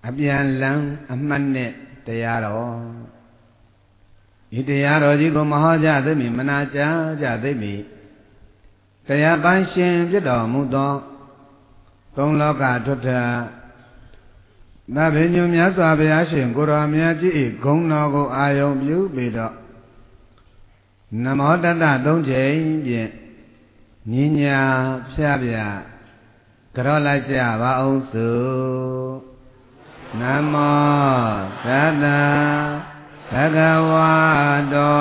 အပြန်လန်းအမှတ်နဲ့တရားတော်ဤတရားတော်ကြီးကိုမဟောကြသိမိမနာကြားကြသိမိတရားပိုင်ရှင်ဖြစ်တော်မူသောသုံးလောကထွတ်ထနတ်ဘိညုမြတ်စွာဘုရားရှင်ကိုရောမြတ်ကြီး၏ဂုဏ်တော်ကိုအာယုံပြုပြီးတော့နမောတတ္တသုံးချိန်ဖြင့်ညီညာဖြားပြကြောလိုက်ကြပါအောင်စို့နမောတတ္တဘဂဝတော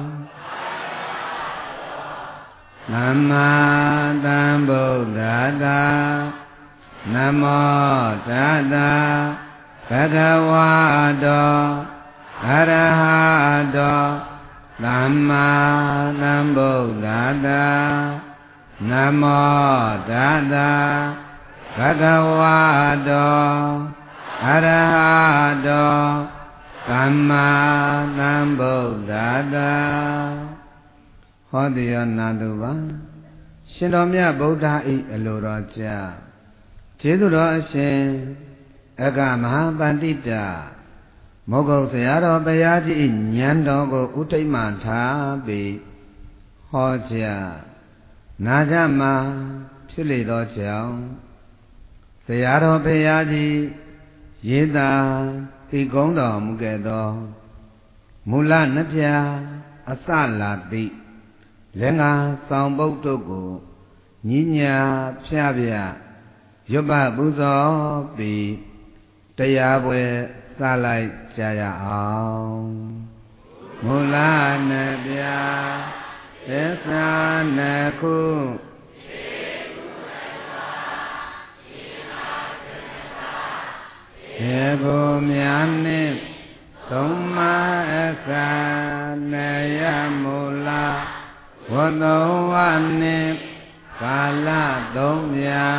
သမ္မာသမ္ဗုဒ္ဓတ္တနမောတတ္တဘဂဝတောအရဟတောသမ္မာသမ္ဗုဒ္ဓတ္တနမောတတ္တဘဂဝတောအရဟတောသမ္မာသမ္ဗုဒ္ဓတ္တဟောတိယောနာတုပါရှင်တော်မြတ်ဗုဒ္ဓ၏အလိုတော်ကြားကျေးဇူးတော်အရှင်အကမဟာပန္တိတမောဂုတ်ဆရာတော်ဘုရားကြီး၏ဉာဏ်တော်ကိုဥထိတ်မှထားပြီးဟောကြားနာကြမှာဖြစ်လေသောကြောင့်ဆရာတော်ဘုရားကြီးရေးသာသိကုံးတော်မူခဲ့သောမူလနှစ်ပြာအစလာတိလက်ငါဆောင်ပုဒ်တို့ကိုညီညာဖြားပြရွတ်ပပူဇော်ပြီးတရားပွဲစလိုက်ကြရအောင်မူလနှစ်ပြာသစ္စာနှစ်ခုေဘောမြာနှင့်သုံးမအခါနေယမူလာဝသောဝနှင့်ကာလသုံးမြာ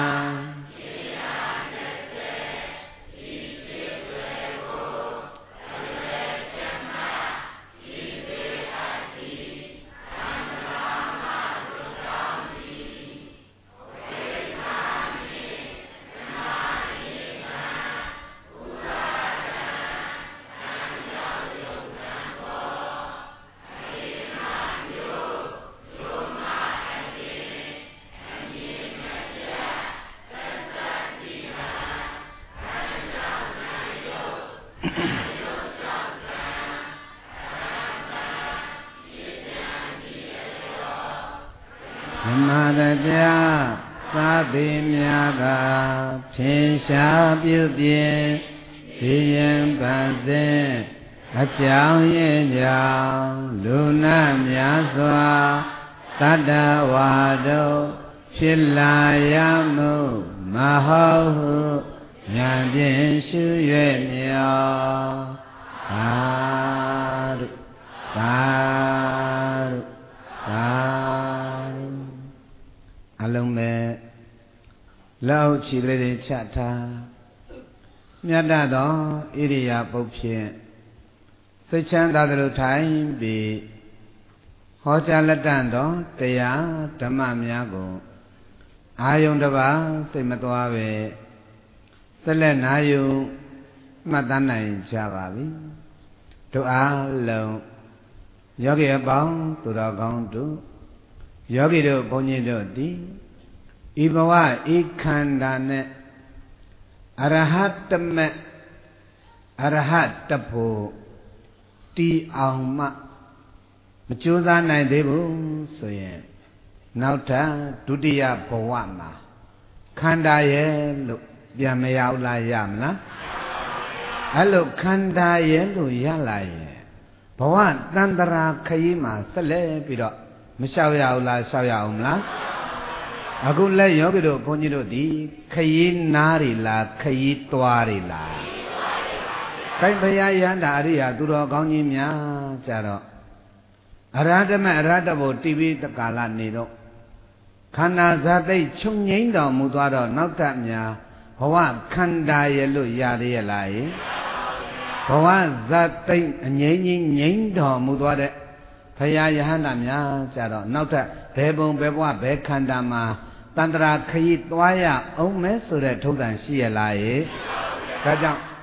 သာတိမြာကထင်ရှားပြုပြင်ဒီရင်ပန်စဉ်အကြောင်းရင်းကြောင့်လူနာများစွာတတ္တဝါတို့ဖြစ်လာရမှုမဟုတ်ဟုဉာဏ်ဖြင့်ရှု၍မြော်သာဓုသာဓုသာဓုအလုံးမဲ့လောက်ချီလေးတွေချထားမြတ်သောဣရိယာပုတ်ဖြင့်စိတ်ချမ်းသာသလိုထိုင်ပြီးဟောကြားလက်တန့်သောတရားဓမ္မများကိုအာယုန်တစ်ပါးစိတ်မသွားပဲဆက်လက်နာယူမှတ်သားနိုင်ကြပါပြီတို့အားလုံးယောဂီအပေါင်းသူတော်ကောင်းတို့ယောဂီတို့ဘုန်းကြီးတို့သည်ဤဘဝဤခန္ဓာနဲ့အရဟတမတ်အရဟတဖို့တီအောင်မှမကြိုးစားနိုင်သေးဘူးဆိုရင်နောက်ထပ်ဒုတိယဘဝမှာခန္ဓာရဲ့လို့ပြန်မရောက်လာရမလားအဲ့လိုခန္ဓာရဲ့လို့ရလာရင်ဘဝတန်တရာခရီးမှာဆက်လက်ပြီးတော့မလျှောက်ရအောင်လားလျှောက်ရအောင်မလားအခုလက်ယောဂီတို့ဘုန်းကြီးတို့ဒီခရီးနားတွေလားခရီးသွားတွေလားတိုင်းဘုရားယန္တာအရိယာသူတော်ကောင်းကြီးများကြတော့အရဟတမအရဟတဘုတိပိတကာလနေတော့ခန္ဓာဇာတိတ်ချုပ်ငိမ့်တော်မူသွားတော့နောက်တများဘဝခန္ဓာရဲ့လို့ရသေးရဲ့လားဘဝဇာတိတ်အငြိမ့်ကြီးငြိမ့်တော်မူသွားတဲ့ဘုရားယဟန္တာများကြတော့နောက်ထပ်ဘယ်ပုံဘယ်ဘဝဘယ်ခန္ဓာမှာတန္တရာခရီးသွားရအောင်မဲဆိုတဲ့ထုံးစံရှိရလားဒါကြောင့်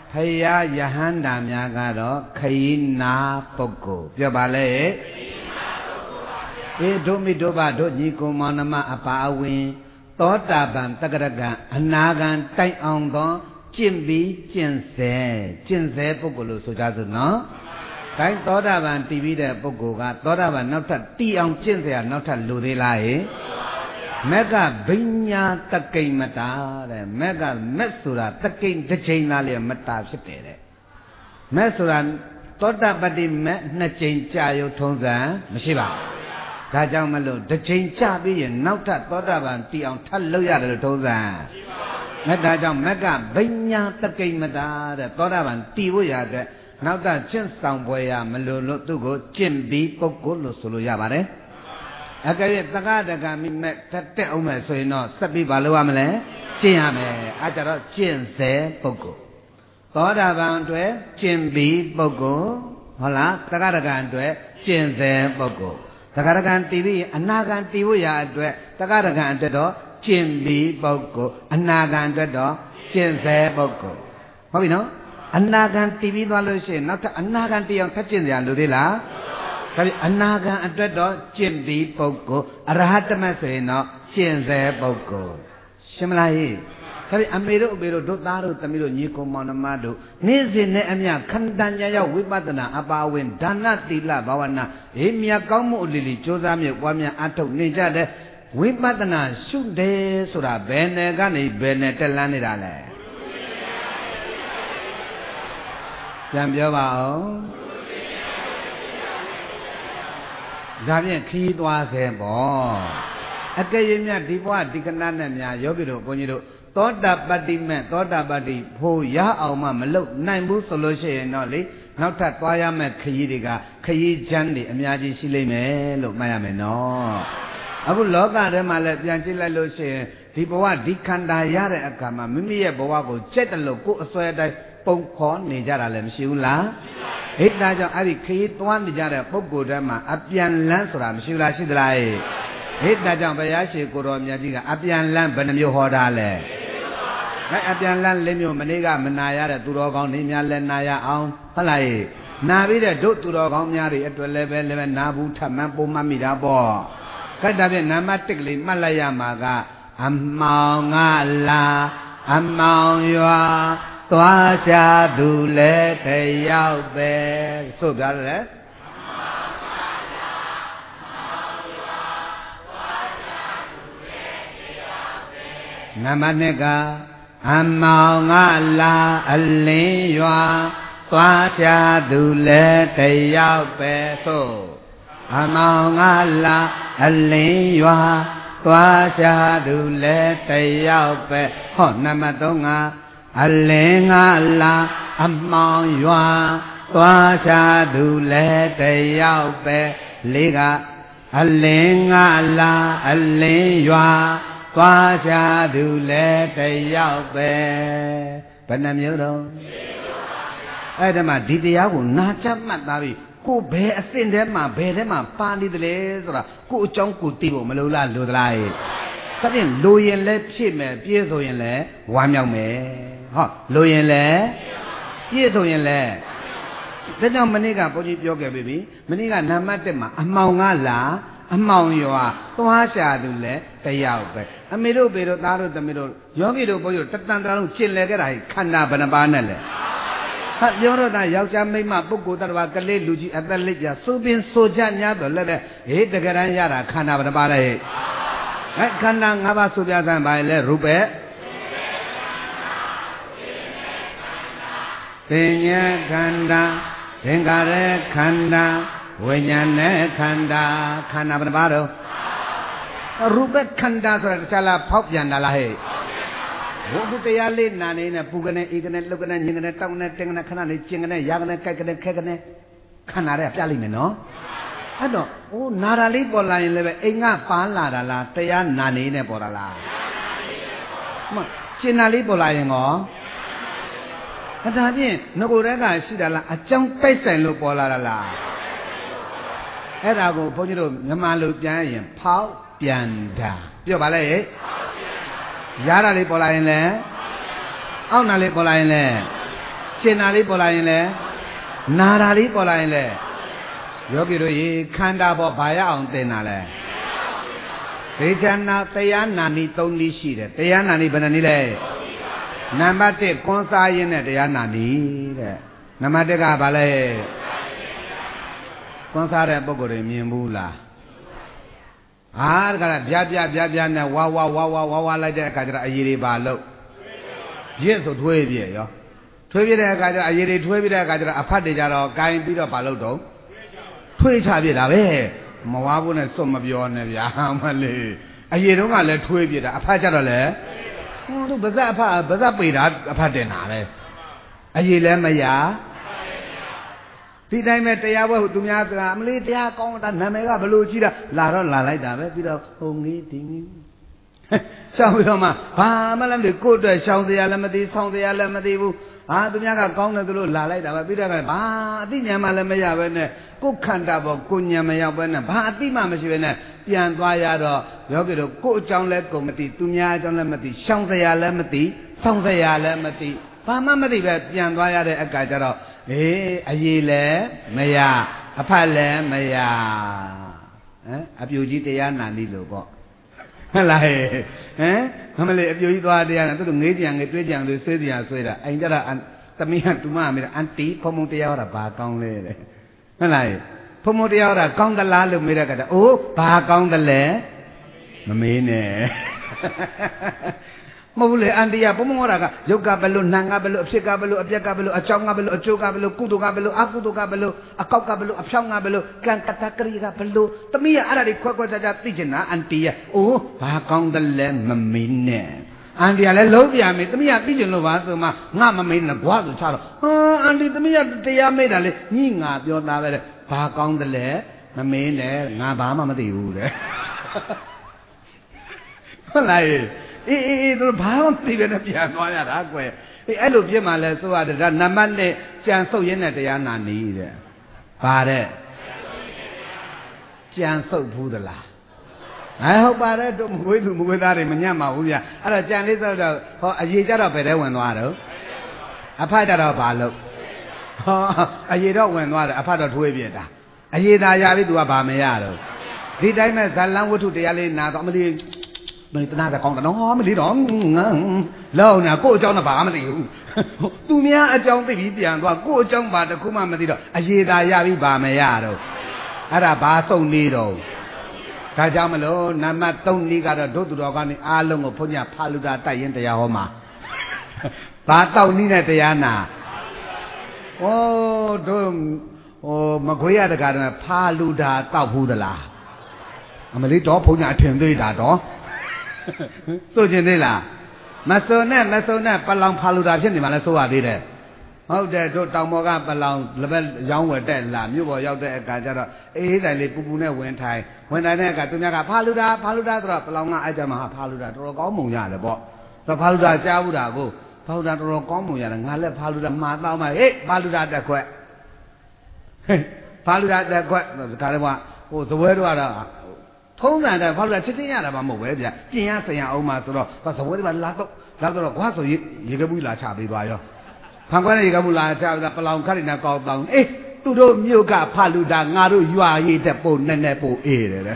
ဖယားယဟန္တာများကတော့ခရီးနာပုဂ္ဂိုလ်ပြောပါလေတို့မိတို့ပါတို့ညီကိုမောင်နှမအပါအဝင်သောတာပန်တက္ကရကအနာဂံတိုင်အောင်သောကျင့်ပြီးကျင့်စေပုဂ္ဂိုလ်လို့ဆိုကြစို့နော်ဒါသောတာပန်တည်ပြီးတဲ့ပုဂ္ဂိုလ်ကသောတာပန်နောက်ထပ်တည်အောင်ကျင့်เสียနောက်ထပ်လိုသေးလားမက်ကဘိညာတကိမတာတဲ့မက်ကမက်ဆိုတာတကိတစ်ချိန်သားလေမတာဖြစ်တယ်တဲ့မက်ဆိုတာသောတာပတိမက်နှစ်ချိန်ကြာရုံထုံးစံမရှိပါဘူးဒါကြောင့်မလို့တစ်ချိန်ကြာပြီးရင်နောက်ထပ်သောတာပန်တည်အောင်ထပ်လုပ်ရတယ်လို့ထုံးစံမက်ဒါကြောင့်မက်ကဘိညာတကိမတာတဲ့သောတာပန်တည်ဖို့ရတဲ့နောက်တာကျင့်ဆောင်ပွဲရမလို့လို့သူ့ကိုကျင့်ပြီးပုဂ္ဂိုလ်လို့ဆိုလို့ရပါတယ်အကယ်၍တက္ကဒကမိမဲ့တက်အောင်မဲ့ဆိုရင်တော့စက်ပြီးဘာလုပ်ရမလဲကျင့်ရမယ်အဲကြတော့ကျင့်စေပုဂ္ဂိုလ်သောတာပန်အတွက်ကျင့်ပြီးပုဂ္ဂိုလ်ဟုတ်လားတက္ကဒကအတွက်ကျင့်စေပုဂ္ဂိုလ်တက္ကဒကတည်ပြီးအနာဂံတည်ဖို့ရအတွက်တက္ကဒကအတွက်တော့ကျင့်ပြီးပုဂ္ဂိုလ်အနာဂံအတွက်တော့ကျင့်စေပုဂ္ဂိုလ်ဟုတ်ပြီနော်အနာဂံတည်ပြီးသွားလို့ရှိရင်နောက်ထပ်အနာဂံတည်အောင်ထပ်ကျင့်ကြရလို့သေးလားဒါပြီအနာဂံအတွက်တော့ကျင့်ပြီးပုဂ္ဂိုလ်အရဟတမဆိုရင်တော့ကျင့်စေပုဂ္ဂိုလ်ရှင်းမလားဟိဒါပြီအမေတို့အမေတို့တို့သားတို့သမီးတို့ညီကိုမောင်နှမတို့နေ့စဉ်နဲ့အမျှခန္ဓာညာရောက်ဝိပဿနာအပါဝင်ဒါနသီလဘာဝနာမြတ်ကောင်းမှုအလီလီကြိုးစားမြတ်ပွားများအထုတ်နေကြတဲ့ဝိပဿနာရှုတယ်ဆိုတာဘယ်နယ်ကနေဘယ်နယ်တက်လန်းနေတာလဲပြန်ပြောပါဦးဒါဖြင့်ခီးသွားစေပေါ့အကယ်၍မြတ်ဒီဘဝဒီကဏ္ဍနဲ့များယောဂီတို့ဘုန်းကြီးတို့သောတာပတ္တိမဲ့သောတာပတ္တိဖို့ရအောင်မှမလုပ်နိုင်ဘူးဆိုလို့ရှိရင်တော့လေနောက်ထပ်သွားရမယ့်ခရီးတွေကခရီးချမ်းတွေအများကြီးရှိလိမ့်မယ်လို့မှတ်ရမယ်နော်အခုလောကထဲမှာလည်းပြန်ကြည့်လိုက်လို့ရှိရင်ဒီဘဝဒီခန္ဓာရတဲ့အခါမှာမိမိရဲ့ဘဝကိုကြက်တယ်လို့ကိုယ်အစွဲတိုင်းပုံခေါ်နေကြတာလည်းမရှိဘူးလားဟိတ်ဒါကြောင့်အဲ့ဒီခရီးသွားနေကြတဲ့ပုဂ္ဂိုလ်တွေမှာအပြန်လန်းဆိုတာမရှိဘူးလားရှိသလားဟိတ်ဒါကြောင့်ဘုရားရှင်ကိုတော်မြတ်ကြီးကအပြန်လန်းဘယ်နှမျိုးဟောတာလဲအပြန်လန်း၄မျိုးမနေ့ကမနာရတဲ့သူတော်ကောင်းနေများလည်းနာရအောင်ဟုတ်လားနာပြီးတဲ့တို့သူတော်ကောင်းများတွေအတွက်လည်းပဲနာဘူးထမှန်ပုံမှတ်မိတာပေါ့ခက်တာဖြင့်နာမတစ်ကလေးမှတ်လိုက်ရမှာကအမောင်ငါလာအမောင်ရွာသွားရှာသူလဲတယောက်ပဲဆိုပြတယ်နံပါတ်2ကအမောင်ငါလာအလင်းရွာသွားရှာသူလဲတယောက်ပဲဆိုအမောင်ငါလာအလင်းရွာသွားရှာသူလဲတယောက်ပဲဟောနံပါတ်3ကအလင်းငါလာအမောင်ရွာသွားရှာသူလဲတယောက်ပဲ4ကအလင်းငါလာအလင်းရွာသွားရှာသူလဲတယောက်ပဲဘယ်နှမျိုးတော့အဲ့ဒါမှဒီတရားကိုနာချမှတ်သားပြီးကိုဘယ်အစဉ်ထဲမှာဘယ်ထဲမှာပါနေတယ်လဲဆိုတာကိုအကြောင်းကိုသိဖို့မလိုလားလိုသလားဒါဖြင့်လိုရင်လည်းဖြစ်မယ်ပြည့်ဆိုရင်လည်းဝမ်းမြောက်မယ်ဟောလိုရင်လည်းပြည့်ဆိုရင်လည်းဒါကြောင့်မနေ့ကဘုန်းကြီးပြောခဲ့ပြီမနေ့ကနံပါတ်1မှာအမှောင်ကလာအမှောင်ရွာသွားရှာသူလဲတယောက်ပဲအမေတို့ပေတို့သားတို့သမီးတို့ယောဂီတို့ဘုန်းကြီးတို့တတန်တရာလုံးကျင့်လဲခဲ့တာခန္ဓာဘယ်နှပါးနဲ့လဲဟာပြောတော့တာယောက်ျားမိန်းမပုဂ္ဂိုလ်တ attva ကလေးလူကြီးအသက်လက်ပြစိုးပင်စိုးချ냐တော့လည်းဟေးတကယ်တမ်းရတာခန္ဓာဘယ်နှပါးလဲဟဲ့ခန္ဓာ၅ပါးဆိုပြသမ်းပါလေရူပသင်္ညေခန္ဓာသင်္ခါရခန္ဓာဝိညာဉ်နဲ့ခန္ဓာခန္ဓာဘယ်နှပါးတော့ရူပခန္ဓာဆိုတာတခြားလားဖောက်ပြန်တာလားဟဲ့ဘုရားတရားလေးနာနေနဲ့ပူကနေဧကနေလုတ်ကနေညင်ကနေတောင်းကနေတင်ကနေခဏနေကျင်ကနေရာကနေကြိုက်ကနေခဲကနေခန္ဓာတွေကပြလိုက်မယ်နော်အဲ့တော့နာတာလေးပေါ်လာရင်လည်းပဲအိမ်ကပါလာတာလားတရားနာနေနဲ့ပေါ်တာလားမကျင်နာလေးပေါ်လာရင်ရောဒါဖြင့်ငကိုယ်တည်းကရှိတာလားအကြောင်းတိုက်ဆိုင်လို့ပေါ်လာတာလားအဲ့ဒါကိုဘုန်းကြီးတို့မြန်မာလူပြန်ရင်ဖောက်ပြန်တာပြောပါလေရတာလေးပေါ်လာရင်လည်းအောက်နာလေးပေါ်လာရင်လည်းကျင်နာလေးပေါ်လာရင်လည်းနာတာလေးပေါ်လာရင်လည်းယောဂီတို့ရေခန္ဓာပေါ်ဘာရအောင်သင်တာလဲဒေချာနာတရားနာနီ၃နည်းရှိတယ်တရားနာနီဘယ်နှနည်းလဲနံပါတ်1ကွန်စားရင်းနဲ့တရားနာနီတဲ့နံပါတ်1ကဘာလဲကွန်စားတဲ့ပုဂ္ဂိုလ်တွေမြင်ဘူးလားဒါကလည်းပြနဲ့ဝါလိုက်တဲ့အခါကျတော့အရေးတွေပါလို့ရစ်ဆိုထွေးပြရောထွေးပြတဲ့အခါကျတော့အရေးတွေထွေးပြတဲ့အခါကျတော့အဖတ်တွေကြတော့ဂိုင်းပြီးတော့ဘာလို့တော့ထွေးချပြတာပဲမဝါဘူးနဲ့စွတ်မပြောနဲ့ဗျာမလေးအရေးတုန်းကလည်းထွေးပြတာအဖတ်ကြတော့လည်းဟိုသူဗဇက်ပေတာအဖတ်တင်တာပဲအရေးလည်းမရဒီတိုင်းပဲတရားပွဲသူများကအမလေးတရားကောင်းတာနာမည်ကဘလို့ကြီးတာလာတော့လာလိုက်တာပဲပြီးတော့ဟိုငေးဒီငေးရှောင်းပြီးတော့မှဘာမှလည်းမသိကိုယ့်အတွက်ရှောင်းစရာလည်းမသိဆောင်းစရာလည်းမသိဘူးဟာသူများကကောင်းတယ်သူတို့လာလိုက်တာပဲပြီးတော့ဘာအသိဉာဏ်မှလည်းမရပဲနဲ့ကိုယ်ခန္ဓာပေါ်ကိုဉာဏ်မရောက်ပဲနဲ့ဘာအသိမှမရှိပဲနဲ့ပြန်သွားရတော့ယောဂီတို့ကိုယ်အကြောင်းလည်းကိုယ်မသိသူများအကြောင်းလည်းမသိရှောင်းစရာလည်းမသိဆောင်းစရာလည်းမသိဘာမှမသိပဲပြန်သွားရတဲ့အခါကျတော့အေးအရေးလည်းမရအဖတ်လည်းမရအပြူကြီးတရားနာနေလို့ပေါ့ဟုတ်လားမလေးအပြူကြီးသွားတရားနာသူတို့ငေးကြံငေးတွေးကြံတွေဆွေးကြံဆွေးတာအိမ်ကြတာသမီးကတူမမေးတာအန်တီဖုံဖုံတရားဟောတာဘာကောင်းလဲတဲ့ဟုတ်လားဖုံဖုံတရားဟောတာကောင်းသလားလို့မေးတဲ့ကတည်းကအိုးဘာကောင်းသလဲမမေးနဲ့မဟုတ်လေအန်တီကဘုံဘုံဟောတာကယုတ်ကဘလို့နံကဘလို့အဖြစ်ကဘလို့အပြက်ကဘလို့အကြောင်းကဘလို့အကျိုးကဘလို့ကုသိုလ်ကဘလို့အကုသိုလ်ကဘလို့အကောက်ကဘလို့အဖြောင်းကဘလို့ကံကတကရိကဘလို့သမီးကအဲ့ဒါတွေခွက်ခြားသိချင်တာအန်တီကအိုးဘာကောင်းတယ်လဲမမင်းနဲ့အန်တီကလည်းလုံးပြမေးသမီးကသိချင်လို့ပါဆိုမှငါမမင်းနဲ့ကွာဆိုချတော့အန်တီသမီးကတရားမေးတာလေညီငါပြောတာပဲတဲ့ဘာကောင်းတယ်လဲမမင်းနဲ့ငါဘာမှမသိဘူးတဲ့ဟုတ်လားအေးသူဘာမှမသိပဲနဲ့ပြန်သွားရတာကွယ်အေးအဲ့လိုပြစ်မှလဲဆိုရတယ်ဒါနံပါတ်1ကြံဆုပ်ရင်းနဲ့တရားနာနေတဲ့ဘာတဲ့ကြံဆုပ်ဘူးသလားဟုတ်ပါတယ်တို့မကွေးသူမကွေးသားတွေမညံ့ပါဘူးဗျအဲ့တော့ကြံလေးဆိုတော့ဟောအရေးကြတော့ဘယ်ထဲဝင်သွားတော့အဖတ်ကြတော့ဘာလို့အရေးတော့ဝင်သွားတယ်အဖတ်တော့ထွေးပြတာအရေးသာရပြီသူကဘာမရတော့ဒီတိုင်းမဲ့ဇလန်းဝတ္ထုတရားလေးနာတော့မလေးမင်းတနာကောင်းတယ်နော်မလေးတော့လောက်နာကို့အကြောင်းတော့ဘာမှမသိဘူးသူများအကြောင်းသိပြီးပြန်သွားကို့အကြောင်းဘာတခုမှမသိတော့အရေးသာရပြီဘာမရတော့အဲ့ဒါဘာစုံနေတော့ဒါကြောင့်မလို့နံပါတ်3နည်းကတော့ဒုသူတော်ကနေအားလုံးကိုဘုန်းကြီးဖာလူတာတိုက်ရင်တရားဟောမှာဘာတောက်နည်းနဲ့တရားနာဩတို့မခွေရတကားတော့ဖာလူတာတောက်ဘူးသလားအမလေးတော့ဘုန်းကြီးအထင်သေးတာတော့ဆိုကျင်သေးလားမစုံနဲ့ပလောင်ဖာလူတာဖြစ်နေမှလဲဆိုရသေးတယ်ဟုတ်တယ်တို့တောင်ပေါ်ကပလောင်လက်ဘက်ရောင်းဝယ်တက်လာမြို့ပေါ်ရောက်တဲ့အခါကျတော့အေးတိုင်လေးပူပူနဲ့ဝင်ထိုင်တဲ့အခါသူများကဖာလူတာဆိုတော့ပလောင်ကအဲ့ကြမှာဖာလူတာတော်တော်ကောင်းမုံရတယ်ပေါ့ဆိုတော့ဖာလူတာကြားဘူးတာကိုဖာလူတာတော်တော်ကောင်းမုံရတယ်ငါလည်းဖာလူတာမှာတော့မှဟေးဖာလူတာတက်ခွက်ဖာလူတာတက်ခွက်ဒါလည်းဟိုဇပွဲတော့ထုံးစံတဲ့ဖာလူတာချစ်ချင်းရတာမှမဟုတ်ပဲဗျပြင်ရဆင်ရအောင်မှဆိုတော့ဇပွဲတွေပါလာတော့ကွာဆိုရေကပူးလာချပေးသွားရောဖန်ခွဲရေကပူးလာချပလောင်ခတ်နေတာကောက်တောင်းအေးသူတို့မြို့ကဖာလူတာငါတို့ရွာရည်တဲ့ပုံနဲ့ပို့အေးတယ်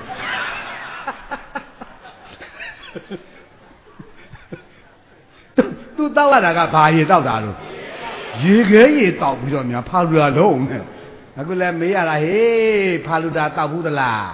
သူတောက်ရတာကဘာရေတောက်တာလို့ရေခဲရေတောက်ပြီးတော့များဖာလူတာလုံးနဲ့အခုလည်းမေးရတာဟေးဖာလူတာတောက်ဘူးသလား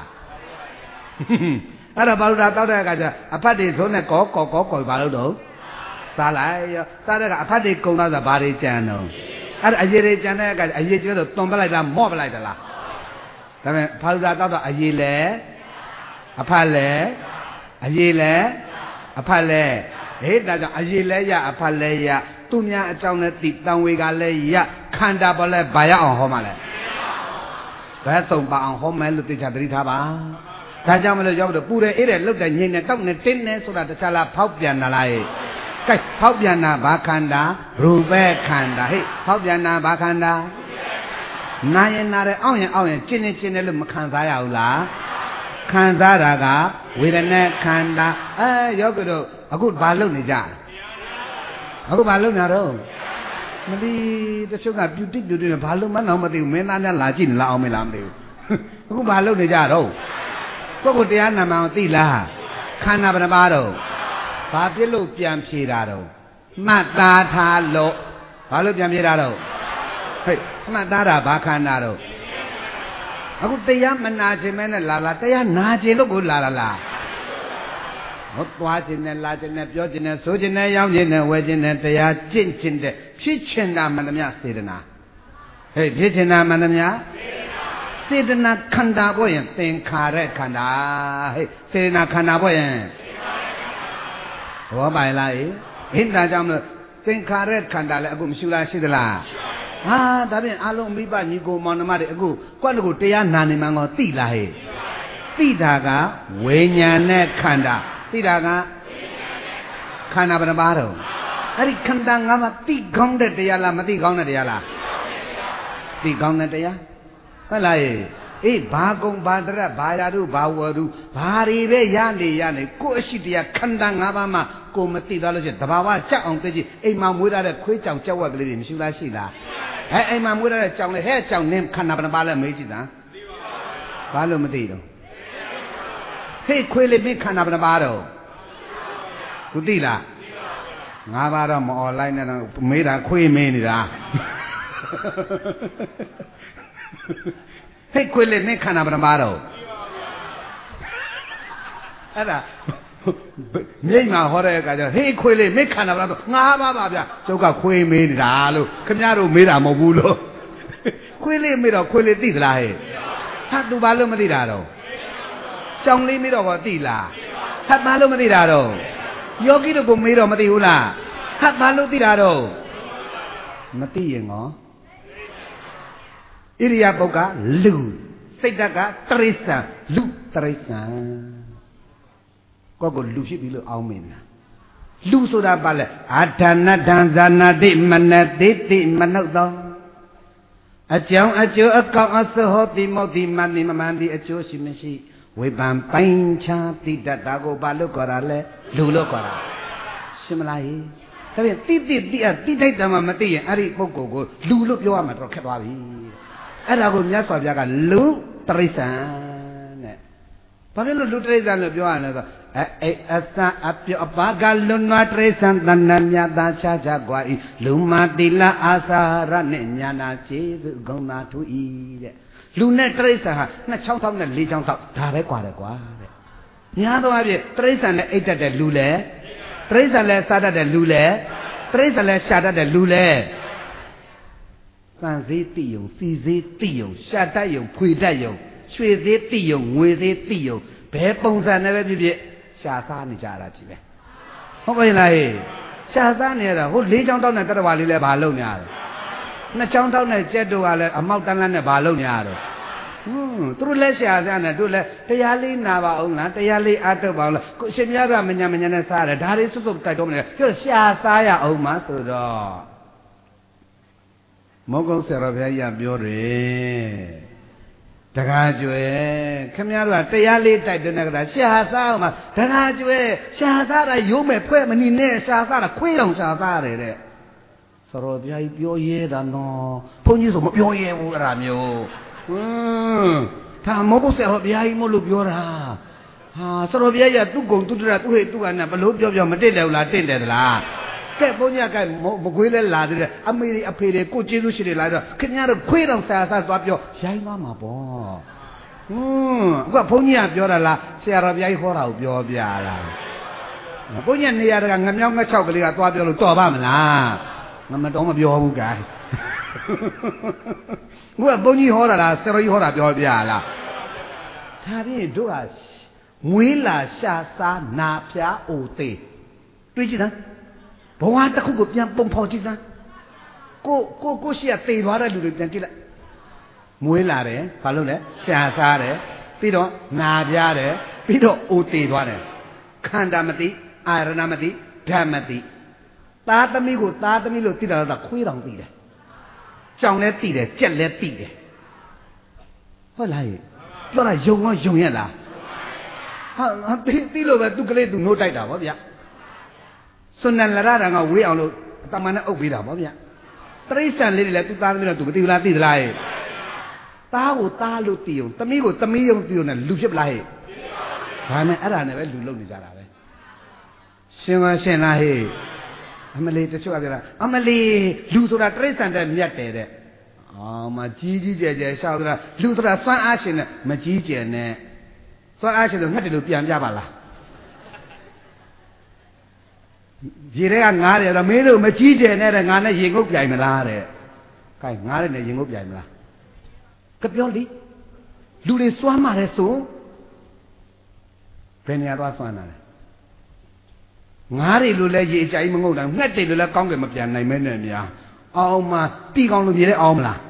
အဲ့ဒါဖာလူတာတောက်တဲ့အခါကျအဖတ်တွေသုံးနဲ့ကောဘာလို့တော့စားလိုက်ရောစားတဲ့ကအဖတ်တွေကုံတော့ဘာတွေကြံတော့အဲ့ဒါအရေးတွေကြံတဲ့အခါအရေးကျွဲတော့တွန်ပလိုက်တာမော့ပလိုက်သလားဒါပေမဲ့ဖာလူတာတောက်တော့အရေးလဲအဖတ်လဲအရေးလဲအဖတ်လဲဟေးဒါကြောင့်အရေးလဲရအဖတ်လဲရသူများအကြောင်းနဲ့တိတံဝေကလည်းရခန္ဓာပေါ်လဲဘာရအောင်ဟောမှလဲဘယ်ဆုံးပါအောင်ဟောမယ်လို့သိချာသတိထားပါဒါကြောင့်မလို့ရောက်တော့ပူတယ်အေးတယ်လှုပ်တယ်ငြိမ်တယ်တောက်နေတင်းနေဆိုတာတခြားလားဖောက်ပြန်လာလားကဲဖောက်ပြန်တာဘာခန္ဓာရူပခန္ဓာဟဲ့ဖောက်ပြန်တာဘာခန္ဓာနာရင်နာတယ်အောင့်ရင်ကျင်းနေလို့မခံစားရဘူးလားခံစားတာကဝေဒနာခန္ဓာယောဂီတို့အခုဘာလုပ်နေကြအခုဘာလုပ်နေတော့ဟမလီတချို့ကပြူတိဘာလို့မနှောင်းမသိဘူးမင်းသားများလာကြည့်လာအောင်မလားမသိဘူးအခုဘာလုပ်နေကြတော့ကိုယ့်ကိုတရားနာမအောင်သိလားခန္ဓာဘယ်နှပါးတော့ဘာပြစ်လို့ပြန်ဖြေတာတော့မှတ်သားထားလို့ဘာလို့ပြန်ဖြေတာတော့ဟဲ့မှတ်သားတာဘာခန္ဓာတော့အခုတရားမနာခြင်းမဲနဲ့လာတရားနာခြင်းလို့ကိုလာလားဟုတ်သွားခြင်းနဲ့လာခြင်းနဲ့ပြောခြင်းနဲ့ဆိုခြင်းနဲ့ရောက်ခြင်းနဲ့ဝဲခြင်းနဲ့တရားကျင့်ခြင်းတဲ့ဖြစ်ခြင်းတာမှန်သမျှစေတနာဟဲ့ဖြစ်ခြင်းတာမှန်သမျှစေတနာခန္ဓာပေါ်ရင်သင်္ခါရခန္ဓာဟဲ့စေတနာခန္ဓာပေါ်ရင်ဘောပိုင်လားဟိဒါကြောင့်မလို့သင်္ခါရခန္ဓာလည်းအခုမရှိလားရှိသလားဟာဒါဖြင့်အလုံးမိဘညီကိုမောင်နှမတွေအခုကွက်တကူတရားနာနေမှန်းကောသိလားဟဲ့သိတာကဝိညာဉ်နဲ့ခန္ဓာသိတာကခန္ဓာဘယ်နှပါးတော့အဲ့ဒီခန္ဓာငါးပါးသိကောင်းတဲ့တရားလားမသိကောင်းတဲ့တရားလားသိကောင်းတဲ့တရားဟုတ်လားအေးဘာကုံဘာတရဘာယာတို့ဘာဝရုဘာတွေပဲရနေကိုယ့်အရှိတရားခန္ဓာ၅ပါးမှာကိုမသိသွားလို့ရှိရင်တဘာဝကြောက်အောင်သိကြည့်အိမ်မှာမွေးထားတဲ့ခွေးကြောင်ကြောက်ဝက်ကလေးတွေမရှိလားရှိလားအိမ်မှာမွေးထားတဲ့ကြောင်လေဟဲ့ကြောင်နင်းခန္ဓာဘယ်နှပါးလဲမေးကြည့်သားဘာလို့မသိတော့ဟေ့ခွေးလေးမင်းခန္ဓာဘယ်နှပါးတော့သူသိလား၅ပါးတော့မအွန်လိုင်းနဲ့တော့မေးတာခွေးမေးနေတာဟဲ့ခွေးလေးမင်းခန္ဓာဘယ်နှပါးတော့အဲ့ဒါမြိတ်မှာဟောတဲ့အခါကျဟေးခွေးလေးမင်းခန္ဓာဘယ်နှပါး၅ပါးပါဗျကျုပ်ကခွေးမေးနေတာလို့ခင်ဗျားတို့မေးတာမဟုတ်ဘူးလို့ခွေးလေးမေးတော့ခွေးလေးသိသလားဟဲ့ဟာသူဘာလို့မသိတာတော့ကြောင်လေးမေးတော့ဟောသိလားဟာဘာလို့မသိတာတော့ယောဂီတို့ကမေးတော့မသိဘူးလားဟာဘာလို့သိတာတော့မသိရင်ငေါဣရိယာပုတ်ကလူစိတ်ဓာတ်ကတရိစ္ဆာန်လူတရိစ္ဆာန်ကိုလူဖြစ်ပြီလို့အောင်းမင်းလားလူဆိုတာဘာလဲအာဌာနတံဇာနာတိမနတိတိမနုဿောအကြောင်းအကျိုးအကောင်းအစွဟောတိမောတိမန္တိမမန္တိအကျိုးရှိမရှိဝိပံပိုင်းခြားတိတတ်တာကိုဘာလို့ခေါ်တာလဲလူလို့ခေါ်တာရှင်းမလားဟိဒါပြန်တိထိုက်တာမှမသိရင်အဲ့ဒီပုဂ္ဂိုလ်ကိုလူလို့ပြောရမှာတော့ခက်သွားပြီအဲ့ဒါကိုမြတ်စွာဘုရားကလူတရိစ္ဆာန်တဲ့ဘာဖြစ်လို့လူတရိစ္ဆာန်လို့ပြောရလဲဆိုအစအပြောအပါကလွန်နွားတရိစ္ဆာန်တဏ္ဍမြတ်သာခြားခြားกว่าဤလူမတိလအာသာရနဲ့ညာနာခြေသူဂုံသာထူဤတဲ့လူနဲ့တရိစ္ဆာန်ဟာနှစ်ချောင်းထောက်နဲ့လေးချောင်းထောက်ဒါပဲกว่าတယ်ကွာတဲ့ညာတော့အဖြစ်တရိစ္ဆာန်နဲ့အိတ်တတ်တဲ့လူလဲတရိစ္ဆာန်နဲ့စားတတ်တဲ့လူလဲတရိစ္ဆာန်နဲ့ရှာတတ်တဲ့လူလဲစံစည်းတိယုံစီစည်းတိယုံရှာတတ်ယုံဖွေတတ်ယုံရွှေစည်းတိယုံငွေစည်းတိယုံဘယ်ပုံစံနဲ့ပဲဖြစ်ဖြစ်ရှာစားနေကြတာကြီးပဲဟုတ်ပါရဲ့လားရှာစားနေရတာဟိုလေးချောင်းတောက်နဲ့တတဝါလေးလဲဘာလုပ်နေရလဲနှစ်ချောင်းတောက်နဲ့ကြက်တို့ကလည်းအမောက်တန်းလန်းနဲ့ဘာလုပ်နေရတော့သူတို့လက်ရှာစားနေတို့လည်းတရားလေးနာပါအောင်လားတရားလေးအားထုတ်ပါအောင်လားကိုအရှင်မြတ်ကမညာနဲ့စားတယ်ဒါလေးစွတ်စွတ်တိုက်တော့မလဲပြောရှာစားရအောင်မှာဆိုတော့မောကုတ်ဆရာတော်ဘုရားကြီးပြောတယ်တကားကျွဲခင်ဗျားတို့ကတရားလေးတိုက်တဲ့ကရှာစားအောင်မှာတကားကျွဲရှာစားတာရုံးမဲ့ဖွဲ့မနေနဲ့ရှာစားတာခွေးတောင်ရှာစားတယ်တဲ့ဆရာတော်ဘုရားကြီးပြောရဲတာနော်ဘုန်းကြီးဆိုမပြောရဲဘူးအဲ့ဒါမျိုးဒါမောကုတ်ဆရာတော်ဘုရားကြီးမို့လို့ပြောတာဟာဆရာတော်ဘုရားကြီးကသူ့ကုံသူ့တရသူ့ဟဲ့သူ့ကနဲ့ဘလို့ပြောမတင့်တယ်ဘူးလားတင့်တယ်သလားကဲဘုန်းကြီးကမကွေးလဲလာတဲ့အမေတွေအဖေတွေကိုကျေးဇူးရှိတယ်လာတော့ခင်ဗျားတို့ခွေးတော်ဆရာစားသွားပြောရိုင်းသွားမှာပေါ့အခုဘုန်းကြီးကပြောတာလားဆရာတော်ဘုရားကြီးဟောတာကိုပြောပြလားဘုန်းကြီးနေရာကငမြောင်းငချောက်ကလေးကသွားပြောလို့တော်ပါမလားငမတော်မပြောဘူးကဲအခုကဘုန်းကြီးဟောတာလားဆရာတော်ကြီးဟောတာပြောပြလားဒါဖြင့်တို့ကမွေးလာရှာစားနာဖျားအိုသေးတွေးကြည့်တာဘဝတစ်ခုကိုပြန်ပုံဖော်ကြည့်စမ်းကိုရှိရသေသွားတဲ့လူတွေပြန်ကြည့်လိုက်မွေးလာတယ်ဘာလို့လဲရှာစားတယ်ပြီးတော့နာပြားတယ်ပြီးတော့အိုသေသွားတယ်ခန္ဓာမသိအာရဏမသိဓာတ်မသိသားသမီးကိုသားသမီးလို့သိတာတော့ခွေးတောင်သိတယ်ကြောင်လည်းသိတယ်ကြက်လည်းသိတယ်ဟုတ်လားပြောတာယုံရောယုံရလားဟာသိလို့ပဲသူကလေးသူနှိုးတိုက်တာဗောဗျစွန်နလရတာကဝေးအောင်လို့တမန်နဲ့အုပ်ပေးတာဗောဗျတရိစ္ဆာန်လေးတွေလည်းသူသားသမီးတော့သူမသိဘူးလားသိသလားဟဲ့သားကိုသားလို့သိအောင်သမီးကိုသမီးရုံသိအောင်နဲ့လူဖြစ်ပလားဟဲ့ဒါနဲ့အဲ့ဒါနဲ့ပဲလူလုံနေကြတာပဲရှင်မရှင်လားဟဲ့အမလီတချို့ကပြောတာအမလီလူဆိုတာတရိစ္ဆာန်တဲ့မြတ်တယ်တဲ့အော်မကြီးကြီးကျယ်ကျယ်ရှောက်တာလူဆိုတာစွမ်းအားရှင်နဲ့မကြီးကျယ်နဲ့စွမ်းအားရှင်လို့ငှက်တယ်လို့ပြန်ပြပါလားရေထဲကငားတယ်တော့မင်းတို့မကြီးကျယ်နဲ့တဲ့ငါနဲ့ရေငုတ်ပြိုင်မလားတဲ့။ခိုင်းငားတယ်နဲ့ရေငုတ်ပြိုင်မလား။ကပြောလေလူတွေစွမ်းပါတယ်ဆိုဘယ်နေရာသွားစွမ်းတာလဲ။ငားတွေလိုလဲရေအကြိုက်မငုတ်နိုင်ငှက်တွေလိုလဲကောင်းကင်မပြန်နိုင်မဲနဲ့များအောင်မတီကောင်းလို့ပြေတဲ့အောင်မလား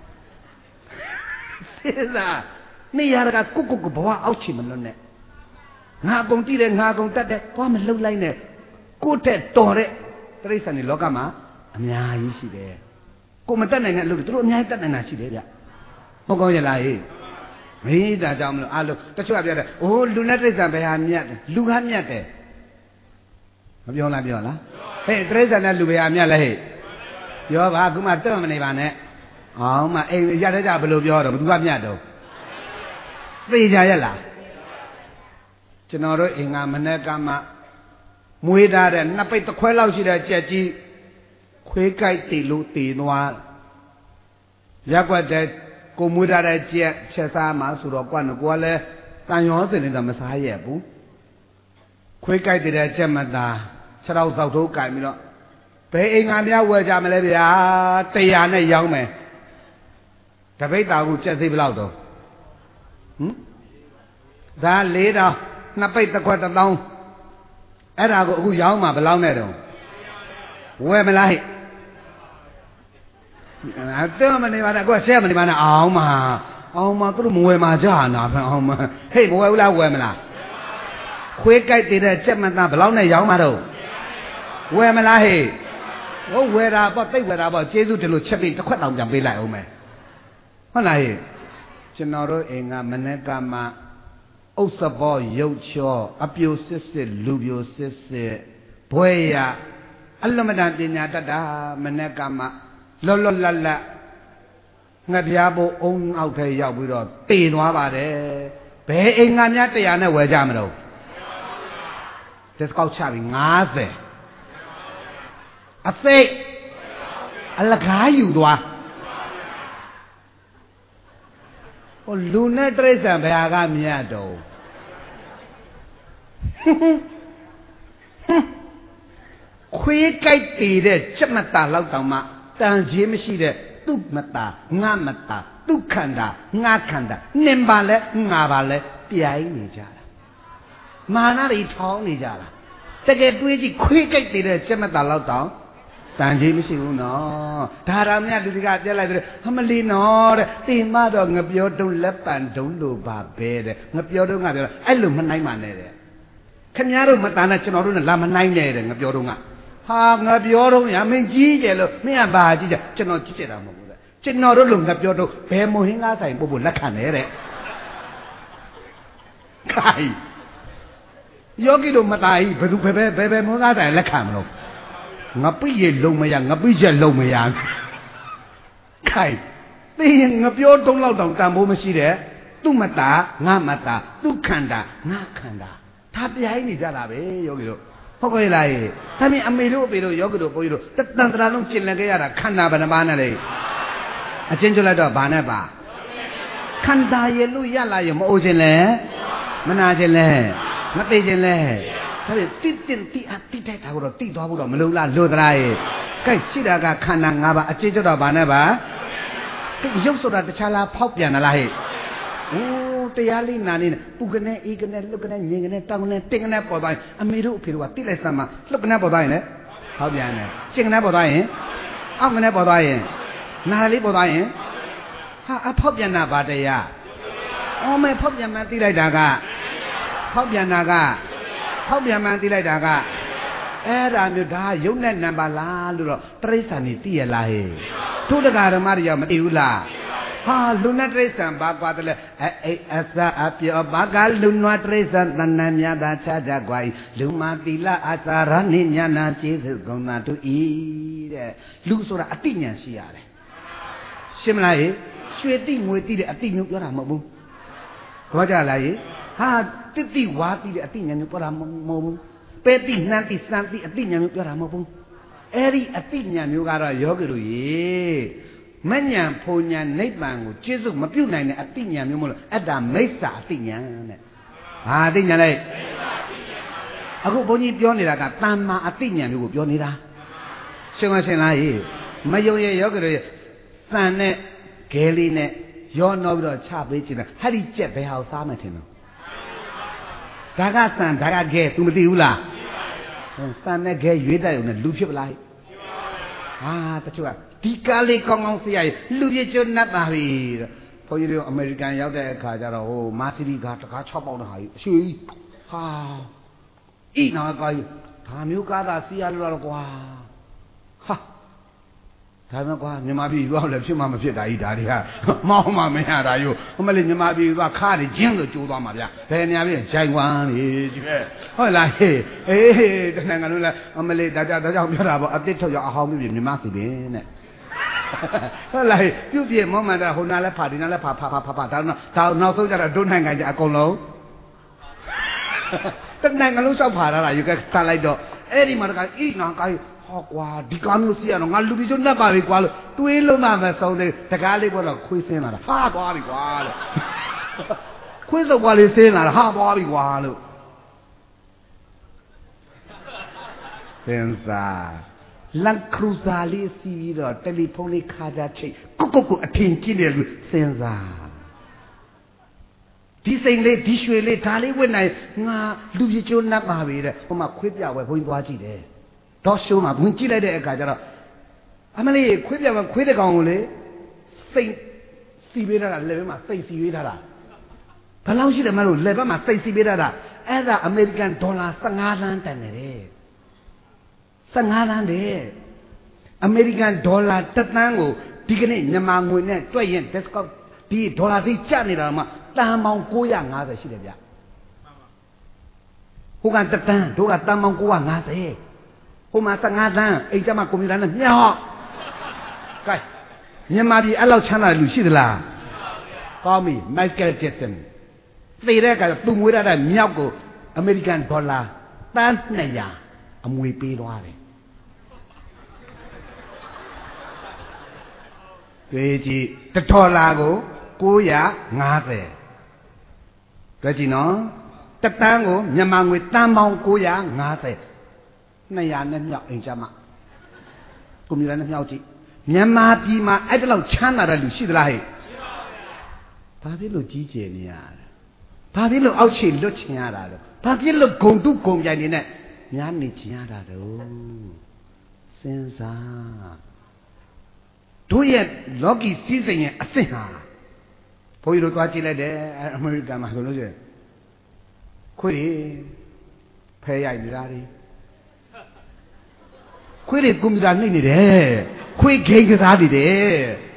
။သေစားနေရာကကုတ်ကုတ်ကဘဝအောက်ချင်မလို့နဲ့ငါအကုန်ကြည့်တယ်ငါအကုန်တတ်တယ်ဘာမလှုပ်လိုက်နဲ့ကိုယ့်တဲ့တော်တဲ့တရိစ္ဆာန်တွေလောကမှာအများကြီးရှိတယ်ကိုမတတ်နိုင်တဲ့အလုပ်တွေသူတို့အများကြီးတတ်နိုင်တာရှိတယ်ဗျဟုတ်ကောင်းရလားဟေ့မေးတာကြောင့်မလို့အားလုံးတချို့ကပြောတယ်အိုးလူနဲ့တရိစ္ဆာန်ဘယ်ဟာမြတ်တယ်လူကမြတ်တယ်မပြောလားပြောလားဟဲ့တရိစ္ဆာန်နဲ့လူဘယ်ဟာမြတ်လဲဟဲ့ပြောပါခုမှတက်မနေပါနဲ့အောင်မအိမ်ရတဲ့ကြဘယ်လိုပြောတော့ဘသူကမြတ်တော့သိကြရလားကျွန်တော်တို့အိမ်ကမနေ့ကမှမွေးထားတဲ့နှစ်ပိတ်တစ်ခွဲလောက်ရှိတဲ့ကြက်ကြီးခွေးကြိုက်တည်လို့တည်သွားရက်ွက်တဲ့ကိုမွေးထားတဲ့ကြက်ချက်စားမှာဆိုတော့ကွာကိုကလည်းတန်ရောစင်နေတာမစားရဘူးခွေးကြိုက်တဲ့ကြက်မသားခြေထောက်သောက်ထိုးကြိုင်ပြီးတော့ဘယ်အိမ်ကများဝယ်ကြမလဲဗျာ100နဲ့ရောင်းမယ်တပိတ်တာကိုကြက်သေးဘလောက်တော့ဒါ4000နှစ်ပိတ်တစ်ခွက်1000အဲ့ဒါကိုအခုရောင်းမှာဘယ်လောက်နဲ့တော့ဝယ်မလားဟဲ့တော့မနေပါနဲ့ကိုဆဲမနေပါနဲ့အောင်မသူတို့မဝယ်မှာကြာနာဖန်အောင်မဟေ့မဝယ်ဘူးလားဝယ်မလားခွေးကြိုက်တဲ့ကြက်မသားဘယ်လောက်နဲ့ရောင်းမှာတော့ဝယ်မလားဟဲ့ဟုတ်ဝယ်တာပေါ့တိတ်ဝယ်တာပေါ့ကျေးဇူးတလို့ချက်ပြီးတစ်ခွက်တောင်ပြန်ပေးလိုက်အောင်မယ်ဟုတ်လားဟဲ့ကျွန်တော်တို့အိမ်ကမနေ့ကမှဥစ္စာဘောရုပ်ချောအပြိုစစ်စစ်လူပြိုစစ်စစ်ဘွဲရအလွန်မတန်ပညာတတ်တာမနေ့ကမှလောလောလတ်လတ်ငှက်ပြားဖို့အုံအောက်ထဲရောက်ပြီးတော့တည်သွားပါတယ်ဘယ်အိမ်ကများ100နဲ့ဝယ်ကြမလို့ဒစ်ကောက်ချပြီ90အစိတ်အလကားယူသွားဟိုလူနဲ့တိရစ္ဆာန်ဘယ်ဟာကမြတ်တော့ခွေးကြိုက်တည်တဲ့စက်မတာလောက်တောင်မှတန်ကြီးမရှိတဲ့သူ့မတာငါမတာသူ့ခန္ဓာငါခန္ဓာနင်ပါလဲငါပါလဲပြိုင်နေကြတာမာနတွေထောင်းနေကြတာတကယ်တွေးကြည့်ခွေးကြိုက်တည်တဲ့စက်မတာလောက်တောင်တန်ကြီးမရှိဘူးနော်ဒါရမြတ်လူတွေကပြက်လိုက်တယ်အမလီနော်တဲ့တင်မတော့ငပြောတုံးလက်ပံတုံးလို့ပါပဲတဲ့ငပြောတုံးကပြောအဲ့လိုမနိုင်ပါနဲ့တဲ့ခင်ဗျားတို့မတန်နဲ့ကျွန်တော်တို့နဲ့လာမနိုင်နဲ့တဲ့ငပြောတုံးကဟာငပြောတုံးရမင်းကြီးကျယ်လို့မင်းကဘာကြီးကျကျွန်တော်ကြီးကျယ်တာမဟုတ်ဘူးတဲ့ကျွန်တော်တို့လုံငပြောတုံးဘယ်မဟင်းကားဆိုင်ပို့ဖို့လက်ခံနေတဲ့ခိုင်ယောဂီတို့မတားကြီးဘယ်သူဘယ်မဟင်းကားဆိုင်လက်ခံမလို့ငါပိရလုံးမရငါပိချက်လုံးမရခိုင်သိရင်ငါပြောတုံးလောက်တောင်တန်ဖိုးမရှိတဲ့သူ့မတာငါမတာသူ့ခန္ဓာငါခန္ဓာဒါပြိုင်နေကြတာပဲယောဂီတို့ဟုတ်ကဲ့လားဒါမြင်အမေတို့အဖေတို့ယောဂီတို့ဘုန်းကြီးတို့တန်တရာလုံးကျင်လည်ခဲ့ရတာခန္ဓာဘယ်နှပါးနဲ့လဲအချင်းကျွတ်လိုက်တော့ဘာနဲ့ပါခန္ဓာရဲ့လို့ရလာရင်မအိုခြင်းလဲမနာခြင်းလဲမသိခြင်းလဲဒါပေတိတင်တိအတိတိုက်တာကိုတော့တိသွားဖို့တော့မလုံလားလို့သလားကဲရှိတာကခန္ဓာ၅ပါးအချင်းကျွတ်တော့ဘာနဲ့ပါကဲရုပ်ဆိုတာတခြားလားဖောက်ပြန်လားဟဲ့အိုးတရားလေးနာနေပူကနေအေးကနေလှုပ်ကနေငြင်ကနေတောင်းကနေတင်းကနေပေါ်သွားရင်အမေတို့အဖေတို့ကတိလိုက်စမ်းမှာလှုပ်ကနေပေါ်သွားရင်လည်းဖောက်ပြန်တယ်ရှင်းကနေပေါ်သွားရင်အောက်ကနေပေါ်သွားရင်နာလေးပေါ်သွားရင်ဟာအဖောက်ပြန်တာဗာတရားအော်မဲဖောက်ပြန်မှသိလိုက်တာကဖောက်ပြန်တာကဖောက်ပြန်မှသိလိုက်တာကအဲ့ဒါမျိုးဒါရုပ်နဲ့နံပါတ်လားလို့တော့တရိစ္ဆာန်နေသိရလားဟဲ့တို့တရားဓမ္မတွေရောမသိဘူးလားဟာလူနဲ့တိရစ္ဆာန်ဘာကွာတယ်လဲအဲ့အစာအပြောဘာကလူနွားတိရစ္ဆာန်တဏ္ဍမြတ်သာခြားကြကွာလူမသီလအစာရဏိညာနာကျေစုဂုဏသာတုဤတဲ့လူဆိုတာအတိညာရှိရတယ်ရှင်းမလားဟေရွှေတိငွေတိတဲ့အတိမျိုးပြောတာမဟုတ်ဘူးဘောကြလားဟေဟာတိတိဝါတိတဲ့အတိညာမျိုးပြောတာမဟုတ်ဘူးပဲတိနှမ်းတိစံတိအတိညာမျိုးပြောတာမဟုတ်ဘူးအဲ့ဒီအတိညာမျိုးကတော့ယောဂီတို့ရေမဉ္ဇဉ်ဖုန်ဉဏ်နိဗ္ဗာန်ကိုကျေစုမပြုတ်နိုင်တဲ့အတိညာမျိုးမလို့အတ္တမိစ္ဆာအတိညာတဲ့ဟာအတိညာလေအခုဘုန်းကြီးပြောနေတာကတမ္မာအတိညာမျိုးကိုပြောနေတာရှင်းမရှင်းလားဟေမယုံရဲ့ယောဂီတို့ရဲ့စံနဲ့ဂဲလေးနဲ့ရောနှောပြီးတော့ချပေးချင်တယ်ဟာဒီကြက်ဘယ်ဟာကိုစားမှထင်တော့ဒါကစံဒါကဂဲ तू မသိဘူးလားစံနဲ့ဂဲရွေးတတ်ရုံနဲ့လူဖြစ်ပလားဟာတချို့ကဒီကားလေးကောင်းကောင်းဆရာကြီးလူပြကျွတ်နှပ်ပါပြီဘုန်းကြီးတို့အမေရိကန်ရောက်တဲ့အခါကျတော့ဟိုမာစီဒီကားတကား6ပေါက်တဲ့ဟာကြီးအရှိကြီးဟာဣနာကားကြီးဒါမျိုးကားသာစီရလို့တော့ကွာဟာဒါမှကွာမြန်မာပြည်သွားလည်းဖြစ်မှမဖြစ်တာကြီးဒါတွေကမောင်းမှမရတာယူအမလေးမြန်မာပြည်သွားခါနေကျင်းလို့ကျိုးသွားမှာဗျဘယ်နေရာပြင်ဂျိုင်ဝမ်လေကျဲဟုတ်လားဟေးတနင်္ဂနွေလည်းအမလေးဒါကြောင့်ပြောတာပေါ့အတစ်ထုတ်ရအဟောင်းပြပြမြန်မာစီပင်တဲ့ဟုတ်လားပြုတ်ပြမောမန္တဟိုနာလည်းဖာဒီနာလည်းဖာဒါနောက်ဆုံးကြတော့ဒုနိုင်ငံကြအကုန်လုံးတနိုင်ငံလုံးလျှောက်ဖာထားတာယူကထားလိုက်တော့အဲ့ဒီမှာတကဣနာကိုင်းဟောကွာဒီကားမျိုးစီရတော့ငါလူပြီးကျနှက်ပါပြီကွာလို့တွေးလို့မှမဆုံးသေးတကားလေးပေါ်တော့ခွေးစင်းလာတာဟာသွားပြီကွာလို့ခွေးစုပ်ပွားလေးစင်းလာတာဟာသွားပြီကွာလို့စင်စားလက်ခရူစာလေးစီးပြီးတော့တယ်လီဖုန်းလေးခါကြချိတ်ကုတ်အထင်ကြီးတယ်လို့စဉ်းစားဒီစိန်လေးဒီရွှေလေးဒါလေးဝတ်နိုင်ငါလူပြချိုးနှပ်ပါပြီတဲ့ဟိုမှာခွေးပြဝဲဘုန်းကြီးသွားကြည့်တယ်တော့ရှိုးမှာဝင်ကြည့်လိုက်တဲ့အခါကျတော့အမလေးခွေးပြဝဲခွေးတကောင်ကိုလေစိတ်စီပေးထားတာလက်ဘက်မှာစိတ်စီပေးထားတာဘယ်လောက်ရှိတယ်မလို့လက်ဘက်မှာစိတ်စီပေးထားတာအဲ့ဒါအမေရိကန်ဒေါ်လာ15 သန်းတန်တယ်15 သန်းတဲ့အမေရိကန်ဒေါ်လာ1 သန်းကိုဒီကနေ့မြန်မာငွေနဲ့တွက်ရင် discount ဒီဒေါ်လာသေးကျနေတာမှတန်ပေါင်း950ရှိတယ်ဗျဟိုက1 သန်းတို့ကတန်ပေါင်း950ဟိုမှာ15 သန်းအိမ်ကျမှကွန်ပျူတာနဲ့မျှော့ကဲမြန်မာပြည်အဲ့လောက်ချမ်းသာလူရှိသလားကောင်းပြီ Michael Jackson သေတဲ့အခါသူမွေးရတဲ့မြောက်ကိုအမေရိကန်ဒေါ်လာတန်း200အမွေပေးသွားတယ်တွေ့ကြည့်$1ကို950တွေ့ကြည့်နော်1 သန်းကိုမြန်မာငွေတန်ပေါင်း950 200နဲ့မြောက်အိမ်ကြမှာကွန်ပျူတာနဲ့မြောက်ကြည့်မြန်မာပြည်မှာအဲ့ဒါလောက်ချမ်းသာတဲ့လူရှိသလားဟဲ့ဘာဖြစ်လို့ကြီးကျယ်နေရလဲဘာဖြစ်လို့အောက်ခြေလွတ်ချင်ရတာလဲဘာဖြစ်လို့ဂုံတုဂုံပြိုင်နေနဲ့များနေချင်ရတာတော့စဉ်းစားတို့ရဲ့လောကီစည်းစိမ်ရဲ့အစ်စ်ဟာဘုန်းကြီးတို့သွားကြည့်လိုက်တယ်အမေရိကန်မှာဆိုလို့ရှိရင်ခွေးဖဲရိုက်နေတာတွေခွေးတွေကွန်ပျူတာနှိပ်နေတယ်ခွေးဂိမ်းကစားနေတယ်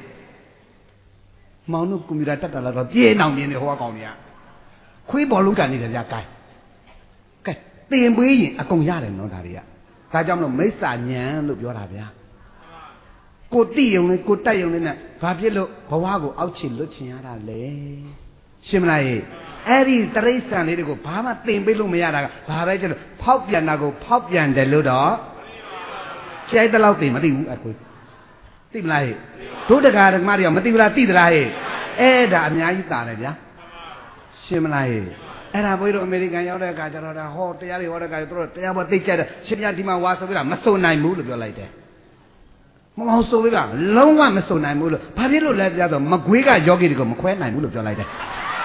မောင်တို့ကွန်ပျူတာတက်တာလာတော့ပြေးအောင်ပြင်းနေဟိုကောင်တွေကခွေးဘောလုံးကန်နေတယ်ဗျာကဲတင်ပေးရင်အကုန်ရတယ်နော်ဒါတွေကဒါကြောင့်မလို့မိစ္ဆာဉာဏ်လို့ပြောတာဗျာကိုတိယုံနဲ့ကိုတက်ယုံနဲ့ဘာဖြစ်လို့ဘဝကိုအောက်ချလွတ်ချင်ရတာလဲရှင်းမလားအဲ့ဒီတရိစ္ဆာန်လေးတွေကိုဘာမှသင်ပေးလို့မရတာကဘာပဲကျလို့ဖောက်ပြန်တာကိုဖောက်ပြန်တယ်လို့တော့ကြိုက်တဲ့လောက်သိမသိဘူးအကွေသိမလားဟဲ့တို့တကာဓမ္မတွေကမသိဘူးလားသိသလားဟဲ့အဲ့ဒါအများကြီးတာတယ်ဗျာရှင်းမလားဟဲ့အဲ့ဒါဘုရားတို့အမေရိကန်ရောက်တဲ့အခါကျတော့ဒါဟောတရားတွေဟောတဲ့အခါကျတော့တရားပေါ်သိကြတယ်ရှင်ပြဒီမှာဝါဆိုပြီးတာမစုံနိုင်ဘူးလို့ပြောလိုက်တယ်မဟုတ်ဆိုပြီးတာလုံးဝမစုံနိုင်ဘူးလို့ဘာဖြစ်လို့လဲပြတော့မကွေးကယောဂီတွေကိုမခွဲနိုင်ဘူးလို့ပြောလိုက်တယ်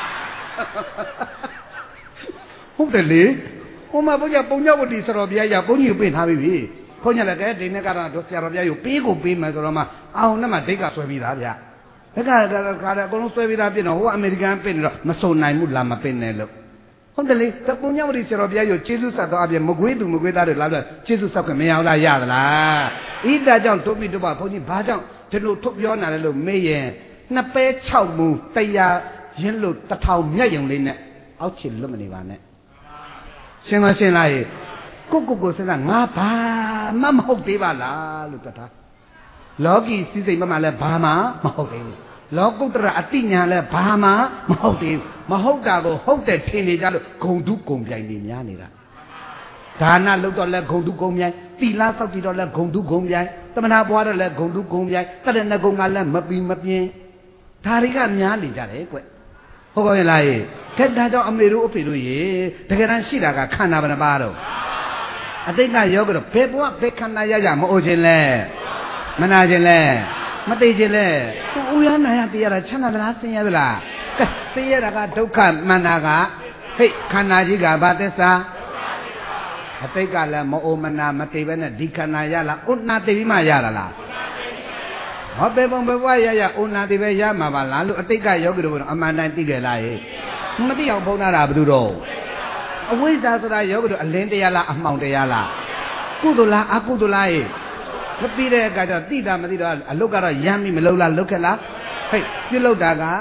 ဟုတ်တယ်လေဟိုမှာဘုရားပုံညဝတိစတော်ဘုရားရဘုန်းကြီးပြင်ထားပြီဘုန်းကြီးလည်းကဲဒီနေ့ကတော့ဆရာတော်ဘုရားယူပေးကိုပေးမယ်ဆိုတော့မှအောင်နဲ့မှဒိတ်ကဆွဲပြီးသားဗျာဘက်ကအကုန်လုံးဆွဲပြီးသားပြင်တော့ဟိုအမေရိကန်ပြင်တော့မစုံနိုင်ဘူးလားမပြင်နဲ့လို့ဟုတ်တယ်လေတပုံညဝတိဆရာတော်ဘုရားယူကျေးဇူးဆက်တော်အပြင်မကွေးသူမကွေးသားတွေလာပြီးကျေးဇူးဆက်ခွင့်မရအောင်လားရသလားဣဒါကြောင့်တို့ပြီတို့ပါဘုန်းကြီးဘာကြောင့်ဒီလိုထုတ်ပြောနာလဲလို့မေးရင်နှစ်ပဲ6မူတရားရင်းလို့တစ်ထောင်မြတ်ယုံလေးနဲ့အောက်ချစ်လွတ်မနေပါနဲ့ရှင်းလားကိုစဉ်းစားငါဘာမှမဟုတ်သေးပါလားလို့တတ်တာလောကီစည်းစိမ်မှလည်းဘာမှမဟုတ်သေးဘူးလောကုတ္တရာအတိညာလည်းဘာမှမဟုတ်သေးဘူးမဟုတ်တာကိုဟုတ်တယ်ထင်နေကြလို့ဂုံတုဂုံပြိုင်နေများနေတာဒါနလုပ်တော့လဲဂုံတုဂုံပြိုင်သီလစောင့်တည်တော့လဲဂုံတုဂုံပြိုင်သမဏပွားတော့လဲဂုံတုဂုံပြိုင်တရဏဂုံကလည်းမပီမပြင်းဒါတွေကများနေကြတယ်ကွဟုတ်ကောရဲ့လားခက်တာကြောင့်အမေတို့အဖေတို့ရေတကယ်တမ်းရှိတာကခန္ဓာဘယ်နှပါတော့အတိတ်ကယောကတော့ဘယ်ဘဝဘယ်ခန္ဓာရမအိုခြင်းလဲမနာခြင်းလဲမသိခြင်းလဲသူဥရနာရတရားချမ်းသာသလားဆင်းရဲသလားကဲဆင်းရဲတာကဒုက္ခမှန်တာကဟိတ်ခန္ဓာကြီးကဘာသစ္စာအတိတ်ကလည်းမအိုမနာမသိပဲနဲ့ဒီခန္ဓာရလားဥနာသိပြီးမှရတာလားဟောဘယ်ပုံဘယ်ဘဝရဥနာသိပဲရမှာပါလားလို့အတိတ်ကယောဂီတို့ကအမှန်တိုင်းသိကြလားမသိအောင်ဖုံးတာဘယ်သူတော့အဝိဇ္ဇာဆိုတာယောဂီတို့အလင်းတရားလားအမှောင်တရားလားကုသိုလ်လားအကုသိုလ်လားမသိတဲ့အခါကျတော့သိတာမသိတော့အလုတ်ကတော့ရမ်းပြီးမလုပ်လားလုပ်ခဲ့လားဟဲ့ပြုလုပ်တာက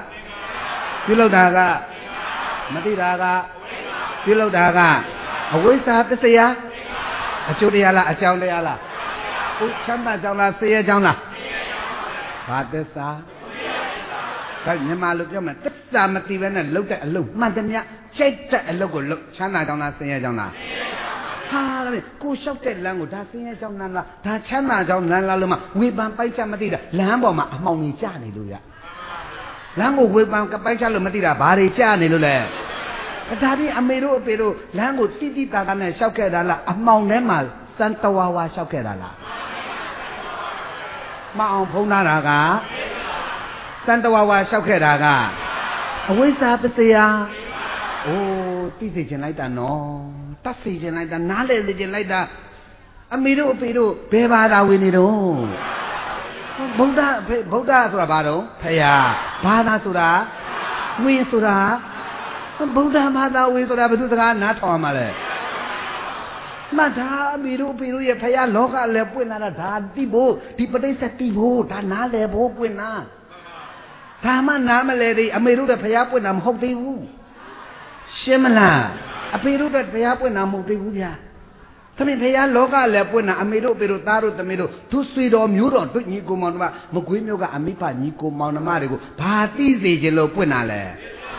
မသိတာကပြုလုပ်တာကအဝိဇ္ဇာသစ္စာအကျိုးတရားလားအကြောင်းတရားလားဥချမ်းသာကြောင့်လားဆင်းရဲကြောင့်လားဘာသစ္စာဒါမြန်မာလိုပြောမယ်သစ္စာမသိဘဲနဲ့လုပ်တဲ့အလုပ်မှန်တယ်များချိတ်တဲ့အလုပ်ကိုလုပ်ချမ်းသာကြောင့်လားဆင်းရဲကြောင့်လားဟာလေကိုလျှောက်တဲ့လမ်းကိုဒါဆင်းရဲကြောင့်လားဒါချမ်းသာကြောင့်လားလို့မှဝေဖန်ပိုက်ချမသိတာလမ်းပေါ်မှာအမှောင်ကြီးကျနေလို့ရလမ်းကိုဝေဖန်ပိုက်ချလို့မသိတာဘာတွေကျနေလို့လဲဒါပြီးအမေတို့အဖေတို့လမ်းကိုတိတိတကာနဲ့လျှောက်ခဲ့တာလားအမှောင်ထဲမှာစံတဝါဝါလျှောက်ခဲ့တာလားမအောင်ဖုံးတာကစံတဝါဝါလျှောက်ခဲ့တာကအဝိဇ္ဇာပစ္စယအိုးသိစေခြင်းလိုက်တာနော်တတ်စေခြင်းလိုက်တာနားလည်စေခြင်းလိုက်တာအမေတို့အဖေတို့ဘယ်ဘာသာဝင်နေတော့ဗုဒ္ဓဆိုတာဘာတော့ဖရာဘာသာဆိုတာဝိဆိုတာဗုဒ္ဓဘာသာဝေဆိုတာဘယ်သူစကားနားထောင်မှာလဲမှတ်တာအမေတို့အဖေတို့ရဲ့ဖရာလောကလည်းပွင့်လာတာဒါတိဖို့ဒီပဋိစ္စတိဖို့ဒါနားလဲဖို့ပွင့်လာဒါမှနားမလဲသေးအမေတို့တဲ့ဖရာပွင့်တာမဟုတ်သေးဘူးရှင်းမလားအဖေတို့တဲ့ဖရာပွင့်တာမဟုတ်သေးဘူးဗျာသမီးဖရာလောကလည်းပွင့်တာအမေတို့အဖေတို့သားတို့သမီးတို့သူဆွေတော်မျိုးတော်တို့ညီကိုမောင်နှမမကွေးမျိုးကအမိဖညီကိုမောင်နှမတွေကိုဘာသိစေခြင်းလို့ပွင့်တာလဲ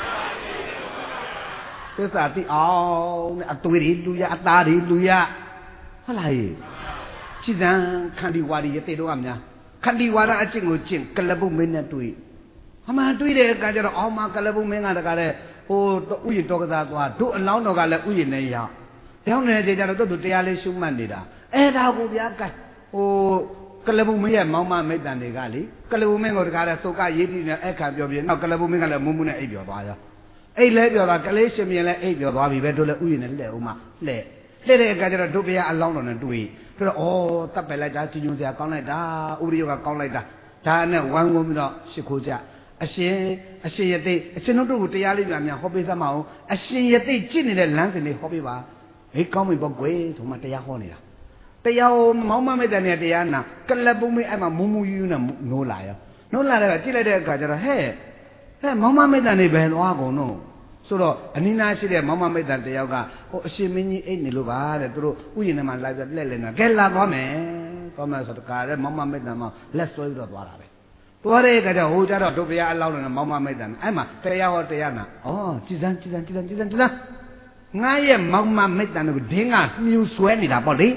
သစ္စာသိအောင်နဲ့အသွေးတွေလူရအသားတွေလူရဟုတ်လားခြိစံခန္တီဝါဒီရတဲ့တော့ကများခန္တီဝါဒအကျင့်ကိုကျင့်ကလပုမင်းနဲ့တွေ့အမှန်တွေ့တဲ့အခါကျတော့အောင်းမကလပုမင်းကတကားတဲ့ဟိုဥယျာဉ်တော်ကစားသွားတို့အလောင်းတော်ကလည်းဥယျာဉ်နဲ့ရောက်နေတဲ့ချိန်ကျတော့သူတရားလေးရှုမှတ်နေတာအဲ့ဒါကိုဗျာကဲဟိုကလပုမင်းရဲ့မောင်မမိတ်တန်တွေကလေကလပုမင်းကိုတကားတဲ့သုကရေးပြီးနဲ့အခါပြောပြီးနောက်ကလပုမင်းကလည်းမုံမှုနဲ့အိပ်ပြောသွားရောအိတ်လဲပြောတာကလေးရှင်မြင်လဲအိတ်ပြောသွားပြီပဲတို့လည်းဥယျာဉ်နဲ့လှဲ့ဦးမှာလှဲ့တဲ့အခါကျတော့တို့ဘုရားအလောင်းတော်နဲ့တွေ့ပြီးတော့ဩတပ်ပယ်လိုက်တာကြီးညိုစရာကောင်းလိုက်တာဥရိယကကောင်းလိုက်တာဒါနဲ့ဝမ်းကုန်ပြီးတော့ရှ िख ိုးကြအရှင်ယတိအရှင်တို့ကိုတရားလေးများဟောပေးသမှာအောင်အရှင်ယတိကြည့်နေတဲ့လမ်းစဉ်လေးဟောပေးပါဟေးကောင်းပြီပေါ့ကွယ်ဆိုမှတရားဟောနေတာတရားမောင်းမမဲ့တဲ့နေတရားနာကလပုမေအဲ့မှာမူမူယူနဲ့နိုးလာရောနိုးလာတဲ့ကြည့်လိုက်တဲ့အခါကျတော့ဟဲ့မောင်းမမဲ့တဲ့နေပဲသွားကုန်တော့ဆိုတော့အနိနာရှိတဲ့မောင်မမိတ်တန်တယောက်ကဟိုအရှင်မင်းကြီးအိတ်နေလို့ပါတဲ့သူတို့ဥယျာဉ်ထဲမှာလိုက်ပြီးလှည့်လည်နေတာကဲလာသွားမယ်ဆိုတော့ကားတဲ့မောင်မမိတ်တန်မှာလက်ဆွဲပြီးတော့သွားတာပဲသွားတဲ့အခါကျဟိုကျတော့တို့ဘုရားအလောင်းနဲ့မောင်မမိတ်တန်အဲ့မှာတရားဟောတရားနာကြည်စမ်းငါရဲ့မောင်မမိတ်တန်ကိုဒင်းကမြူဆွဲနေတာပေါ့လေ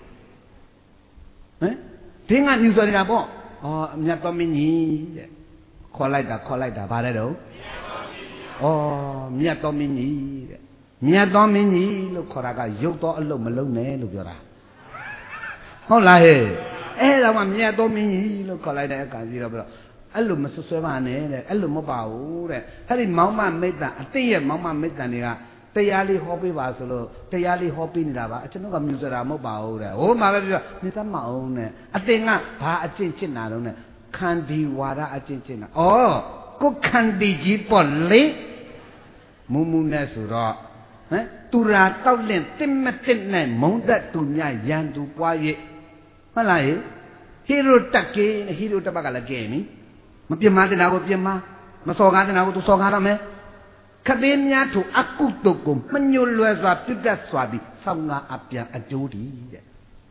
ဟမ်ဒင်းကမြူဆွဲနေတာပေါ့အမြတ်တော်မင်းကြီးတဲ့ခေါ်လိုက်တာဗါတဲ့တော့မြတ်တော်မင်းကြီးတဲ့မြတ်တော်မင်းကြီးလို့ခေါ်တာကရုပ်တော်အလုပ်မလုံးနဲ့လို့ပြောတာဟုတ်လားဟဲ့အဲ့ဒါမှမြတ်တော်မင်းကြီးလို့ခေါ်လိုက်တဲ့အခါကြီးတော့အဲ့လိုမဆွဲပါနဲ့တဲ့အဲ့လိုမပါဘူးတဲ့အဲ့ဒီမောင်မမိတ်တန်အတိရဲ့မောင်မမိတ်တန်တွေကတရားလေးဟောပေးပါဆိုလို့တရားလေးဟောပေးနေတာပါကျွန်တော်ကမြူစရာမဟုတ်ပါဘူးတဲ့ဟိုမှာပဲပြောနေသမအောင်နဲ့အတင်ကဘာအကျင့်ချစ်နာတော့နဲ့ခန္ဒီဝါဒအကျင့်ချစ်နာကိုခန္ဒီကြီးပေါ့လေမုံနဲ့ဆိုတော့ဟမ်သူရာတောက်လင့်တစ်မတစ်နဲ့မုံသက်သူမြရန်သူပွား၍ဟုတ်လားဟိရိုတက်ကင်းဟိရိုတပတ်ကလည်းကဲပြီမပြမတဲ့နာကိုပြမမစော်ကားတဲ့နာကိုသူစော်ကားရမယ်ခသေးများတို့အကုတုကိုမညွလွယ်စွာပြုတ်တတ်စွာပြီးဆောင်းငါအပြန်အကျိုးတည်တဲ့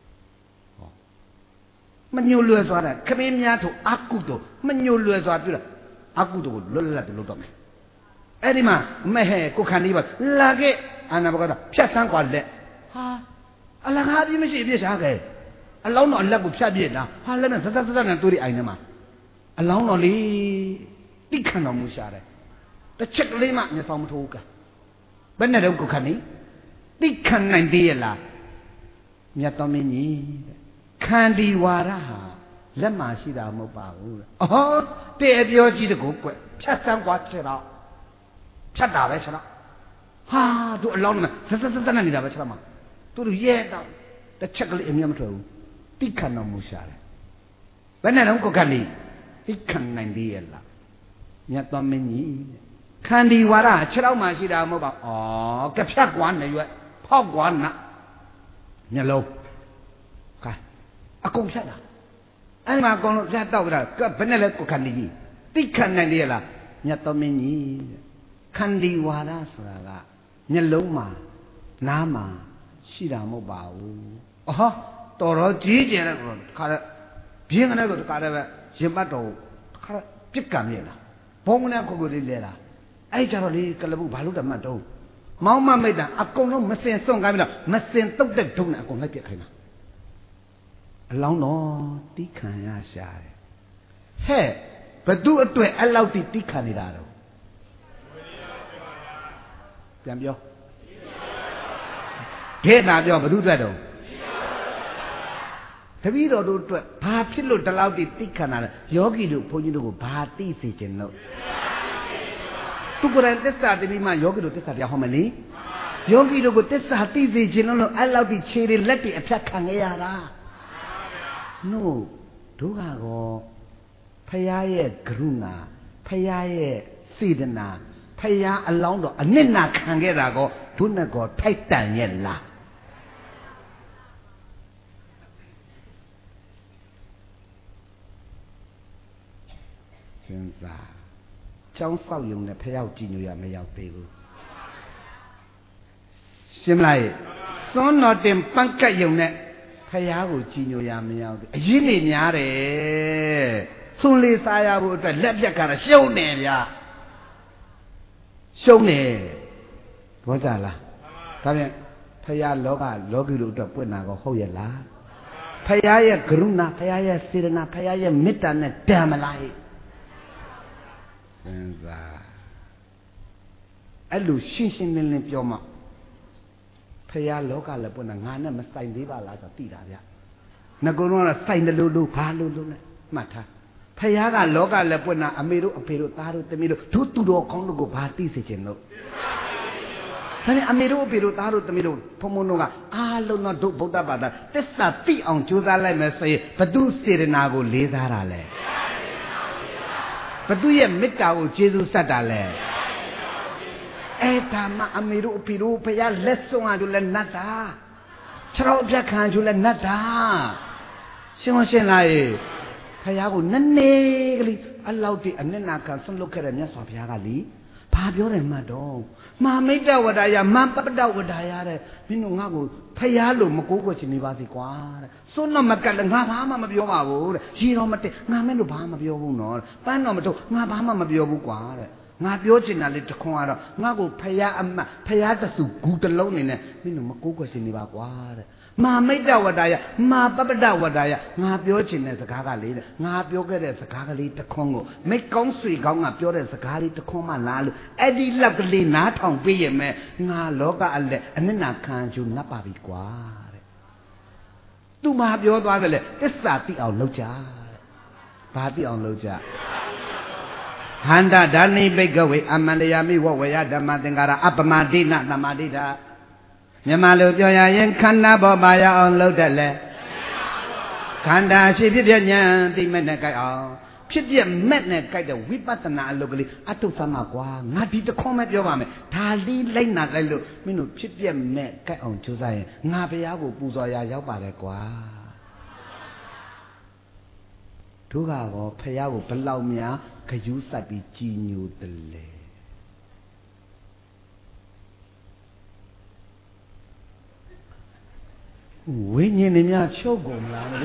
မညွလွယ်စွာတဲ့ခသေးများတို့အကုတုမညွလွယ်စွာပြုတ်အကုတုကိုလွတ်လပ်တယ်လို့တော့မယ်အဲ့ဒီမှာမဲဟဲကိုခန္ဒီပါလာခဲ့အာနာဘဂဒဖြတ်ဆန်းกว่าလက်ဟာအလကားပြမရှိပြရှာခဲ့အလောင်းတော်အလက်ကိုဖြတ်ပြစ်တာဟာလက်နဲ့သတ်နဲ့တွေးရအိုင်ထဲမှာအလောင်းတော်လေးတိခံတော်မူရှာတယ်တစ်ချက်ကလေးမှမျက်စောင်းမထိုးကဘယ်နဲ့တော့ကိုခန္ဒီတိခံနိုင်သေးရဲ့လားမြတ်တော်မင်းကြီးခန္ဒီဝါရဟာလက်မှာရှိတာမဟုတ်ပါဘူးအော်တဲ့ပြောကြည့်တကူကွဖြတ်ဆန်းกว่าချက်တော့ဖြတ်တာပဲချက်တော့ဟာတို့အလောင်းနဲ့စက်နေတာပဲချက်တော့မှာတို့ရဲတော့တစ်ချက်ကလေးအမြတ်မထွက်ဘူးတိခံတော်မူရှာတယ်ဘယ်နဲ့တော့ကိုခန္ဒီတိခံနိုင်သေးရဲ့လားမြတ်တော်မင်းကြီးခန္ဒီဝါရခြေထောက်မှာရှိတာမဟုတ်ပါဩကဖြတ်ကွာနေရွက်ဖောက်ကွာနာမျက်လုံးကဲအကုန်ဖြတ်တာအဲ့မှာအကုန်လုံးဖြတ်တော့ကြတာဘယ်နဲ့လဲကိုခန္ဒီကြီးတိခံနိုင်သေးရဲ့လားမြတ်တော်မင်းကြီးခန္ဒီဝါရဆိုတာကမျက်လုံးမှာနားမှာရှိတာမဟုတ်ပါဘူးအော်တော်တော်ကြီးကျယ်တဲ့ကောခါရပြင်းကနေကိုတခါတည်းပဲရင်ပတ်တော်ခါပြစ်ကံမြင်လားဘုံနဲ့ခုလေးလဲလားအဲ့ကြတော့လေကလပုဘာလို့တမှတ်တော့မောင်းမမိတ်တာအကုန်လုံးမစင်စွန့်ခိုင်းပြီးတော့မစင်တုတ်တဲ့ဒုံနဲ့အကုန်လိုက်ပြစ်ခိုင်းတာအလောင်းတော်တိခံရရှာတယ်ဟဲ့ဘသူအတွက်အဲ့လောက်တိခံနေတာတော့ပြန်ပြောဒေတာပြောဘသူအတွက်တော့တပည့်တော်တို့အတွက်ဘာဖြစ်လို့ဒီလောက်တိခံတာလဲယောဂီတို့ဘုန်းကြီးတို့ကိုဘာသိစေခြင်းလို့သူကိုယ်တိုင်သစ္စာတပြီးမှယောဂီတို့သစ္စာတရားဟောမယ်လေယောဂီတို့ကိုသစ္စာသိစေခြင်းလို့အဲ့လောက်တိခြေတွေလက်တွေအဖြတ်ခံရရတာနို့တို့ကတော့ဖရာရဲ့ကရုဏာဖရာရဲ့စေတနာဖရာအလောင်းတော်အနစ်နာခံခဲ့တာကောတို့နဲ့ကောထိုက်တန်ရဲ့လားစဉ်းစားကျောင်းဆောက်ယုံနဲ့ဖျောက်ကြည့်ညိုရမရောက်သေးဘူးရှင်းမလားစွန်းတော်တင်ပန့်ကတ်ယုံနဲ့ဖျားကိုကြည်ညိုရမရောက်သေးအရင်နေများတယ်ဆွန်လေးစားရဖို့အတွက်လက်ပြက်ကတော့ရှုံးနေဗျာရှုံးနေဘောကြလားဒါပြန်ဖျားလောကလောကီတို့အတွက်ပွင့်တာကောဟုတ်ရဲ့လားဖျားရဲ့ကရုဏာဖျားရဲ့စေတနာဖျားရဲ့မေတ္တာနဲ့တန်မလားစဉ်းစားအဲ့လိုရှင်းရှင်းလင်းလင်းပြောမှဖရာလောကလည်းပွင့်တာငါနဲ့မဆိုင်သေးပါလားဆိုသိတာဗျငါကတော့ဆိုင်တယ်လို့ဘာလို့လဲမှတ်ထားဖရာကလောကလည်းပွင့်တာအမေတို့အဖေတို့သားတို့သမီးတို့တို့သူတော်ကောင်းတို့ကိုဘာသိစေခြင်းလို့ဒါနဲ့အမေတို့အဖေတို့သားတို့သမီးတို့ဘုံဘုံတို့ကအားလုံးသောဒုဗုဒ္ဓဘာသာသစ္စာသိအောင်ကြိုးစားလိုက်မယ်ဆိုရင်ဘသူစေတနာကိုလေးစားတာလဲဘသူရဲ့မေတ္တာကိုကျေးဇူးဆက်တာလဲအဲ့ဒါမှအမေတို့အဖေတို့ဖယားလက်ဆုံးအားတို့လည်းနတ်တာခြေတော်ပြတ်ခံကျလည်းနတ်တာရှင်းလားဖယားကိုနည်းနည်းကလေးအလောက်တည်းအနစ်နာခံဆွန့်လွတ်ခဲ့တဲ့မြတ်စွာဘုရားကလေဘာပြောတယ်မှတ်တော့မာမိတ်တဝဒယာမပပတဝဒယာတဲ့မင်းတို့ငါ့ကိုဖယားလို့မကိုးကွယ်ချင်နေပါစေကွာတဲ့စွန်းတော့မကတ်လည်းငါဘာမှမပြောပါဘူးတဲ့ရေတော်မတက်ငါမင်းတို့ဘာမှမပြောဘူးနော်ပန်းတော်မထုတ်ငါဘာမှမပြောဘူးကွာတဲ့ငါပြောချင်တာလေတခွန်းကတော့ငါ့ကိုဖယားအမတ်ဖယားတဆူဂူတလုံးနေနဲ့မင်းတို့မကိုးကွယ်ချင်နေပါကွာတဲ့မာမိတ်တဝဒယာမာပပတဝဒယာငါပြောချင်တဲ့စကားကလေးတဲ့ငါပြောခဲ့တဲ့စကားကလေးတခွန်းကိုမိတ်ကောင်းဆွေကောင်းကပြောတဲ့စကားလေးတခွန်းမှလားလို့အဲ့ဒီလက်ကလေးနားထောင်ပေးရမယ်ငါလောကအလက်အနစ်နာခံကျူနတ်ပါပြီကွာတဲ့သူမပြောသွားတယ်လေသစ္စာသိအောင်လုပ်ကြတဲ့ဘာသိအောင်လုပ်ကြဟန္တာဒါနိဘိကဝေအမန္တယာမိဝဝေယဓမ္မသင်္ကာရအပမဒိနသမာဓိတာမြန်မာလိုပြောရရင်ခန္ဓာပေါ်ပါရအောင်လုပ်တယ်လေခန္ဓာရှိဖြစ်ပြဉာဏ်သိမဲ့နဲ့ကြိုက်အောင်ဖြစ်ပြမဲ့နဲ့ကြိုက်တဲ့ဝိပဿနာအလုပ်ကလေးအထုသမကွာငါဒီတခွန်းပဲပြောပါမယ်ဒါလေးလိုက်နာလိုက်လို့မင်းတို့ဖြစ်ပြမဲ့ကြိုက်အောင်ကြိုးစားရင်ငါဘုရားကိုပူဇော်ရရောက်ပါတယ်ကွာတို့ကတော့ဖះကိုဘလောက်များဂယုစိုက်ပြီးကြီးညိုတယ်လေဝိညာဉ်တွေများချုပ်ကုန်လားမသိ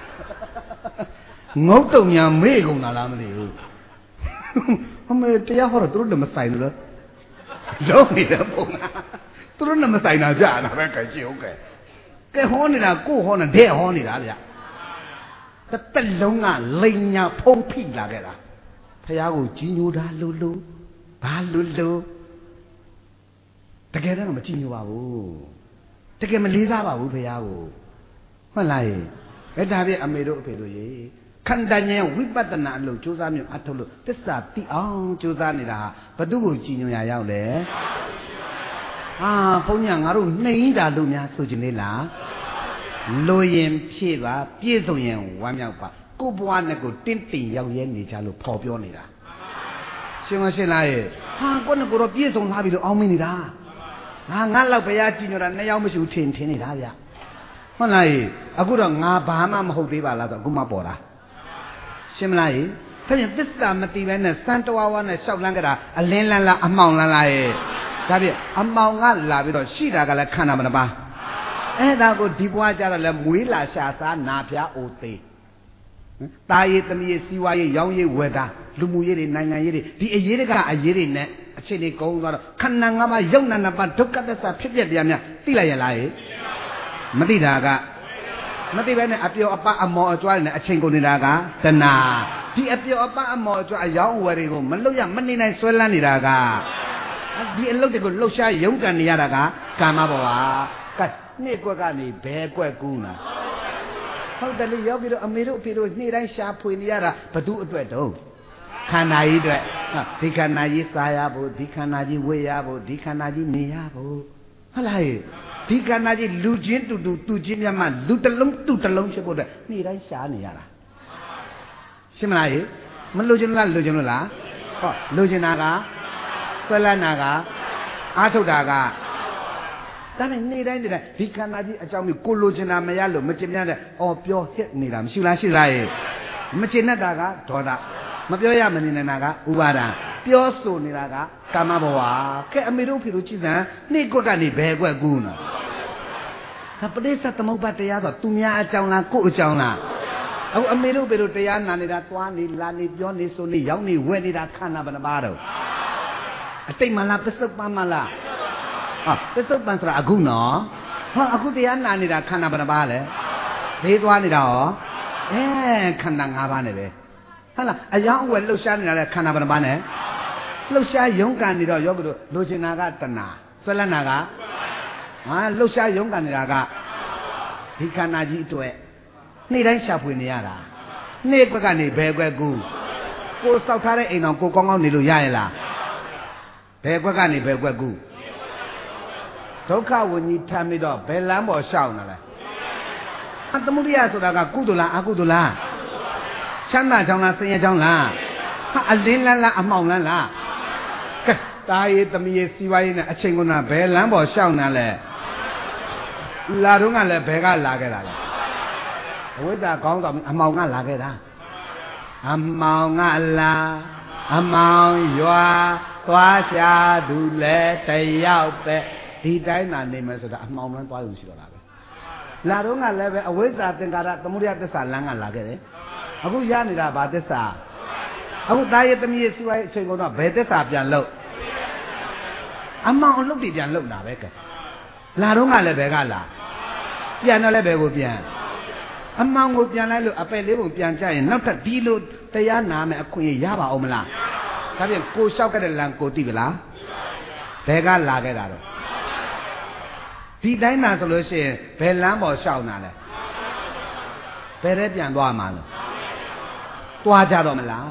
ငုတ်တုံညာမေ့ကုန်တာလားမသိဘူးအမေတရားဟောတော့သူတို့လည်းမဆိုင်ဘူးလားလုံးနေတဲ့ပုံကသူတို့လည်းမဆိုင်တာကြာတာပဲကြည့်ဟုတ်ကဲကဲဟောနေတာကိုဟောနေတဲ့ဟောနေတာဗျတစ်လုံးကလိန်ညာဖုံးဖိလာခဲ့တာဖះကိုကြီးညိုတာလို့ဘာလို့တကယ်တော့မကြီးညိုပါဘူးတကယ်မလေးစားပါဘူးဖះကိုဟုတ်လားအဲ့ဒါပြအမေတို့အဖေတို့ရေခန္ဓာဉာဏ်ဝိပဿနာအလုပ်ကြိုးစားမျိုးအထုတ်လို့သစ္စာသိအောင်ကြိုးစားနေတာဟာဘသူ့ကိုကြီးညိုရရောက်လဲဟာဘုန်းကြီးငါတို့နှိမ့်တာလို့များဆိုချင်လေလားလိုရင်ဖြည့်ပါပြည့်စုံရင်ဝမ်းမြောက်ပါကိုဘွားနဲ့ကိုတင်းတင်ရောက်ရဲနေကြလို့ဖော်ပြောနေတာရှင်းမရှင်းလားဟာကိုနဲ့ကိုတော့ပြည့်စုံလာပြီလို့အောင်းမင်းနေတာငါလောက်ဘုရားကြီးညိုတာနှစ်ယောက်မရှိဘူးထင်နေတာဗျဟုတ်လားအခုတော့ငါဘာမှမဟုတ်သေးပါလားဆိုအခုမှပေါ်တာရှင်းမလားဒါပြန်သစ္စာမတိပဲနဲ့စံတဝါဝါနဲ့ရှောက်လန်းကြတာအလင်းလန်းလားအမှောင်လန်းလားဒါပြန်အမှောင်ကလာပြီးတော့ရှိတာကလည်းခန္ဓာမနှပါအဲ့ဒါကိုဒီဘွားကြတော့လဲမွေးလာရှာစားနာဖျားအိုသေးတာရည်သမီးရည်စီဝါရေးရောင်းရေးဝယ်တာလူမှုရေးတွေနိုင်ငံရေးတွေဒီအရေးတကအရေးတွေနဲ့အခြေအနေကုန်းသွားတော့ခန္ဓာ၅ပါးယုံနာနှစ်ပါးဒုက္ခသစ္စာဖြစ်ပြတရားများသိလိုက်ရလားမသိတာကမသိပဲနဲ့အပျော်အပအမော်အကျွမ်းနဲ့အချိန်ကုန်နေတာကတဏှာဒီအပျော်အပအမော်အကျွမ်းအယောင်းအဝယ်တွေကိုမလွတ်ရမနေနိုင်ဆွဲလန်းနေတာကဒီအလုပ်တွေကိုလှုပ်ရှားရုန်းကန်နေရတာကကာမဘဝကနှစ်ကွက်ကနေဘဲကွက်ကူးနာဟုတ်တယ်လေယောဂီတို့အမေတို့အဖေတို့နေ့တိုင်းရှာဖွေနေရတာဘသူအတွက်တုံးခန္ဓာကြီးအတွက်ဒီခန္ဓာကြီးစားရဖို့ဒီခန္ဓာကြီးဝေ့ရဖို့ဒီခန္ဓာကြီးနေရဖို့ဟုတ်လားဒီခန္ဓာကြီးလူချင်းတူသူချင်းမြတ်မှလူတစ်လုံးသူ့တစ်လုံးဖြစ်ဖို့အတွက်နေ့တိုင်းရှာနေရတာရှင်းမလားမလူချင်းလားလူချင်းလို့လားဟောလူချင်းတာကဆွဲလန်းတာကအာထုတ်တာကဒါနဲ့နေ့တိုင်းဒီခန္ဓာကြီးအကြောင်းမျိုးကိုလိုချင်တာမရလို့မကျင်ပြတဲ့အော်ပြောဟစ်နေတာမရှိလားရှိလားမကျင်တတ်တာကဒေါသမပြောရမနေနိုင်တာကဥပါဒံပြောဆိုနေတာကကာမဘဝကဲအမေတို့ဖေတို့ကြည်စံနေ့ကွက်ကနေဘယ်ကွက်ကူးနော်ဒါပဋိစ္စသမုပ္ပါတရားဆိုသူများအကြောင်းလားကိုယ့်အကြောင်းလားအခုအမေတို့ဖေတို့တရားနာနေတာသွားနေလာနေပြောနေဆိုနေရောက်နေဝဲနေတာခန္ဓာဘယ်နှပါတော့အတိတ်မှလားပစ္စုပန်မှလားပစ္စုပန်ဆိုတာအခုနော်ဟောအခုတရားနာနေတာခန္ဓာဘယ်နှပါလဲဈေးသွားနေတာရောခန္ဓာ၅ပါးနဲ့ပဲဟုတ်လားအယောင်းအဝယ်လှုပ်ရှားနေတာလည်းခန္ဓာဘယ်နှပါနဲ့လှုပ်ရှားရုန်းကန်နေတော့ယောဂီတို့လိုချင်တာကတဏှာဆွဲလန်းတာကလှုပ်ရှားရုန်းကန်နေတာကဒီခန္ဓာကြီးအတွက်နေ့တိုင်းရှာဖွေနေရတာနေ့ကွက်ကနေဘယ်ကွက်ကူကိုစောက်ထားတဲ့အိမ်တော်ကိုကောင်းကောင်းနေလို့ရရဲ့လားဘယ်ကွက်ကနေဘယ်ကွက်ကူဒုက္ခဝဉ္ကြီးထမ်းပြီးတော့ဘယ်လမ်းပေါ်ရှောက်နေလဲသမုဒိယဆိုတာကကုသိုလ်လားအကုသိုလ်လားချမ်းသာကြောင်းလားဆင်းရဲကြောင်းလားအလင်းလန်းလားအမှောင်လန်းလားကဲတာရည်သမီးရည်စီဝါရေးနဲ့အချိန်ကုန်တာဘယ်လမ်းပေါ်ရှောက်နေလဲလာတော့ကလည်းဘယ်ကလာခဲ့တာလဲအဝိဇ္ဇာကောင်းတော်အမှောင်ကလာခဲ့တာအမှောင်ကလာအမှောင်ရွာသွားရှာသူလဲတယောက်ပဲဒီတိုင်းသာနေမယ်ဆိုတာအမှောင်လန်းသွားလို့ရှိတော့တာပဲလာတော့ကလည်းပဲအဝိဇ္ဇာသင်္ကာရသမုဒယသစ္စာလမ်းကလာခဲ့တယ်အခုရနေတာဗာသစ္စာအခုသားရဲ့သမီးရဲ့စီဝါရေးအချိန်ကုန်တော့ဘယ်သစ္စာပြန်လို့အမှောင်အလုပ်တွေပြန်လုပ်တာပဲကဲလာတော့ကလည်းဘယ်ကလာပြန်တော့လည်းဘယ်ကိုပြန်အမှောင်ကိုပြန်လိုက်လို့အပယ်လေးပုံပြန်ကြရင်နောက်ထပ်ဒီလိုတရားနာမယ်အခွင့်ရပါအောင်မလားဒါပြန်ကိုလျှောက်ခဲ့တဲ့လမ်းကိုသိပလားဘယ်ကလာခဲ့တာတော့ဒီတိုင်းသာဆိုလို့ရှိရင်ဘယ်လမ်းပေါ်လျှောက်နာလဲဘယ်ထဲပြန်သွားမှာလဲသွားကြတော့မလား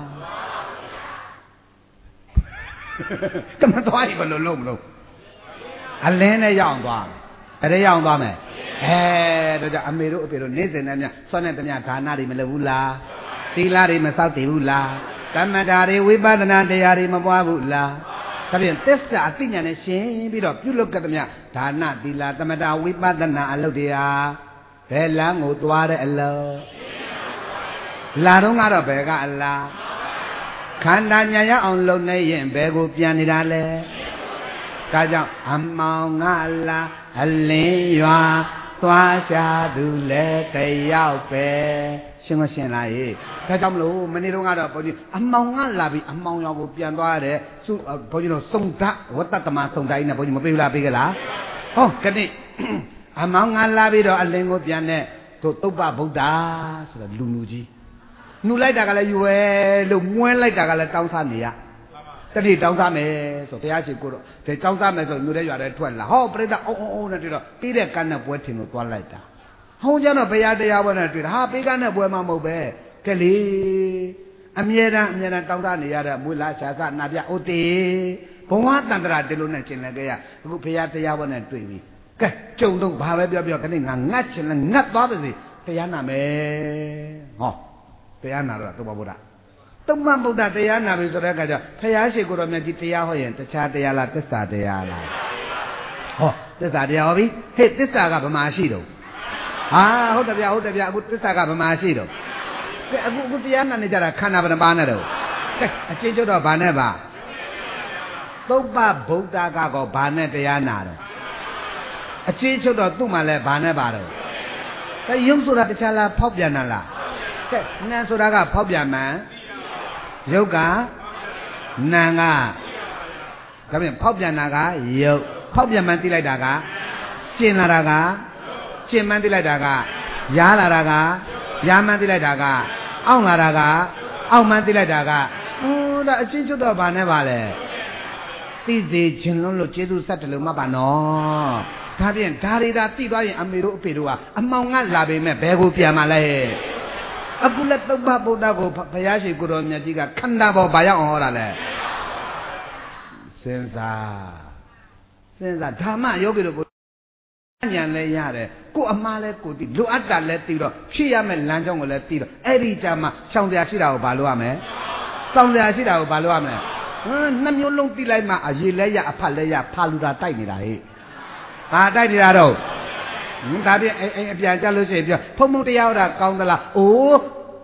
ကမသွားရင်ဘယ်လိုလုပ်မလို့အလင်းနဲ့ရောက်သွားအဲ့ဒါရောက်သွားမယ်ဒါကြောင့်အမေတို့အဖေတို့နေ့စဉ်နဲ့များဆွမ်းတဲ့တည်းဒါနတွေမလုပ်ဘူးလားသီလတွေမစောင့်တည်ဘူးလားကမ္မတာတွေဝိပဿနာတရားတွေမပွားဘူးလားဒါဖြင့်သစ္စာအသိဉာဏ်နဲ့ရှင်းပြီးတော့ပြုလုပ်ကြတဲ့များဒါနသီလသမထဝိပဿနာအလုပ်တွေဟာဘယ်လမ်းကိုသွားတဲ့အလုပ်လာတော့ကတော့ဘယ်ကအလားခန္ဓာညာရအောင်လုံနေရင်ဘယ်ကိုပြန်နေတာလဲဒါကြောင့်အမောင်ငါလားအလင်းရွာသွားရှာသူလဲတယောက်ပဲရှင်းမရှင်းလားဟေ့ဒါကြောင့်မလို့မနေ့တုန်းကတော့ဘုန်းကြီးအမောင်ငါလာပြီးအမောင်ရောင်ကိုပြန်သွားတယ်ဘုန်းကြီးတို့စုံဓာတ်ဝတ္တတမစုံတိုင်းနဲ့ဘုန်းကြီးမပြေဘူးလားပြေကြလားဟောကနေ့အမောင်ငါလာပြီးတော့အလင်းကိုပြန်တဲ့တို့သုပ္ပဗုဒ္ဓဆိုတော့လူကြီးနှူလိုက်တာကလည်းယူပဲလို့မွဲလိုက်တာကလည်းတောင်းစားနေရတတိတောင်းစားမယ်ဆိုဘုရားရှိခိုးတော့ဒီတောင်းစားမယ်ဆိုမြို့ထဲရွာထဲထွက်လာဟောပြိတ္တအုံနဲ့တွေ့တော့ပြီးတဲ့ကန်းနဲ့ပွဲထင်လို့သွားလိုက်တာဟောကြတော့ဘုရားတရားပွဲနဲ့တွေ့တာဟာပေးကန်းနဲ့ပွဲမှမဟုတ်ပဲကလေးအမြဲတမ်းတောင်းစားနေရတဲ့မွေလာရှာစနာပြဥတေဘဝတန္တရာဒီလိုနဲ့ကျင်လည်းကြရအခုဘုရားတရားပွဲနဲ့တွေ့ပြီကဲကြုံတော့ဘာပဲပြောခဏငါငတ်ချင်လဲငတ်သွားပါစေတရားနာမယ်ဟောတရားနာတော့သုဘဗုဒ္ဓသုဘဗုဒ္ဓတရားနာပြီဆိုတဲ့အခါကျဘုရားရှိခိုးတော်မြတ်ကြီးတရားဟောရင်တခြားတရားလားသစ္စာတရားလားဟောသစ္စာတရားဟောပြီဟဲ့သစ္စာကဗမာရှိတော့ဟာဟုတ်တယ်ဗျအခုသစ္စာကဗမာရှိတော့ကဲအခုတရားနာနေကြတာခန္ဓာဘယ်နှပါးနဲ့တော့ကဲအချင်းကျွတ်တော့ဗာနဲ့ပါသုဘဗုဒ္ဓကတော့ဗာနဲ့တရားနာတော့အချင်းကျွတ်တော့သူ့မှာလဲဗာနဲ့ပါတော့ကဲယုံဆိုတာတခြားလားဖောက်ပြန်တာလားကဲနာဆိုတာကဖောက်ပြန်မှန်ယုတ်ကနာကဒါပြန်ဖောက်ပြန်တာကယုတ်ဖောက်ပြန်မှန်သိလိုက်တာကရှင်းလာတာကရှင်းမှန်သိလိုက်တာကရားလာတာကရားမှန်သိလိုက်တာကအောင့်လာတာကအောင့်မှန်သိလိုက်တာကဟိုဒါအချင်းကျွတ်တော့ဗာနဲ့ပါလေသိစေခြင်းလုံးလို့ကျေးဇူးဆက်တယ်လို့မှတ်ပါနော်ဒါဖြင့်ဒါရီသာသိသွားရင်အမေတို့အဖေတို့ကအမောင်ကလာပေမဲ့ဘယ်ကိုပြန်มาလဲအခုလက်သုဘဗုဒ္ဓကိုဘုရားရှိခိုးတော်မြတ်ကြီးကခန္ဓာပေါ်ဘာရောက်အောင်ဟောတာလဲစဉ်းစားဓမ္မယောဂီတို့ကိုဉာဏ်လည်းရတယ်ကိုအမှားလဲကိုသိလိုအပ်တာလဲသိတော့ဖြစ်ရမယ့်လမ်းကြောင်းကိုလည်းသိတော့အဲ့ဒီကြမှာရှောင်တရားရှိတာကိုဘာလို့ရမလဲစောင့်တရားရှိတာကိုဘာလို့ရမလဲနှစ်မျိုးလုံးသိလိုက်မှအရေးလဲရအဖတ်လဲရဖာလူတာတိုက်နေတာဟဲ့ဘာတိုက်နေတာတော့ဒါပြအိမ်အပြန်ကြလို့ရှိရင်ပြောဖုံဖုံတရားဟောတာကောင်းသလားအိုး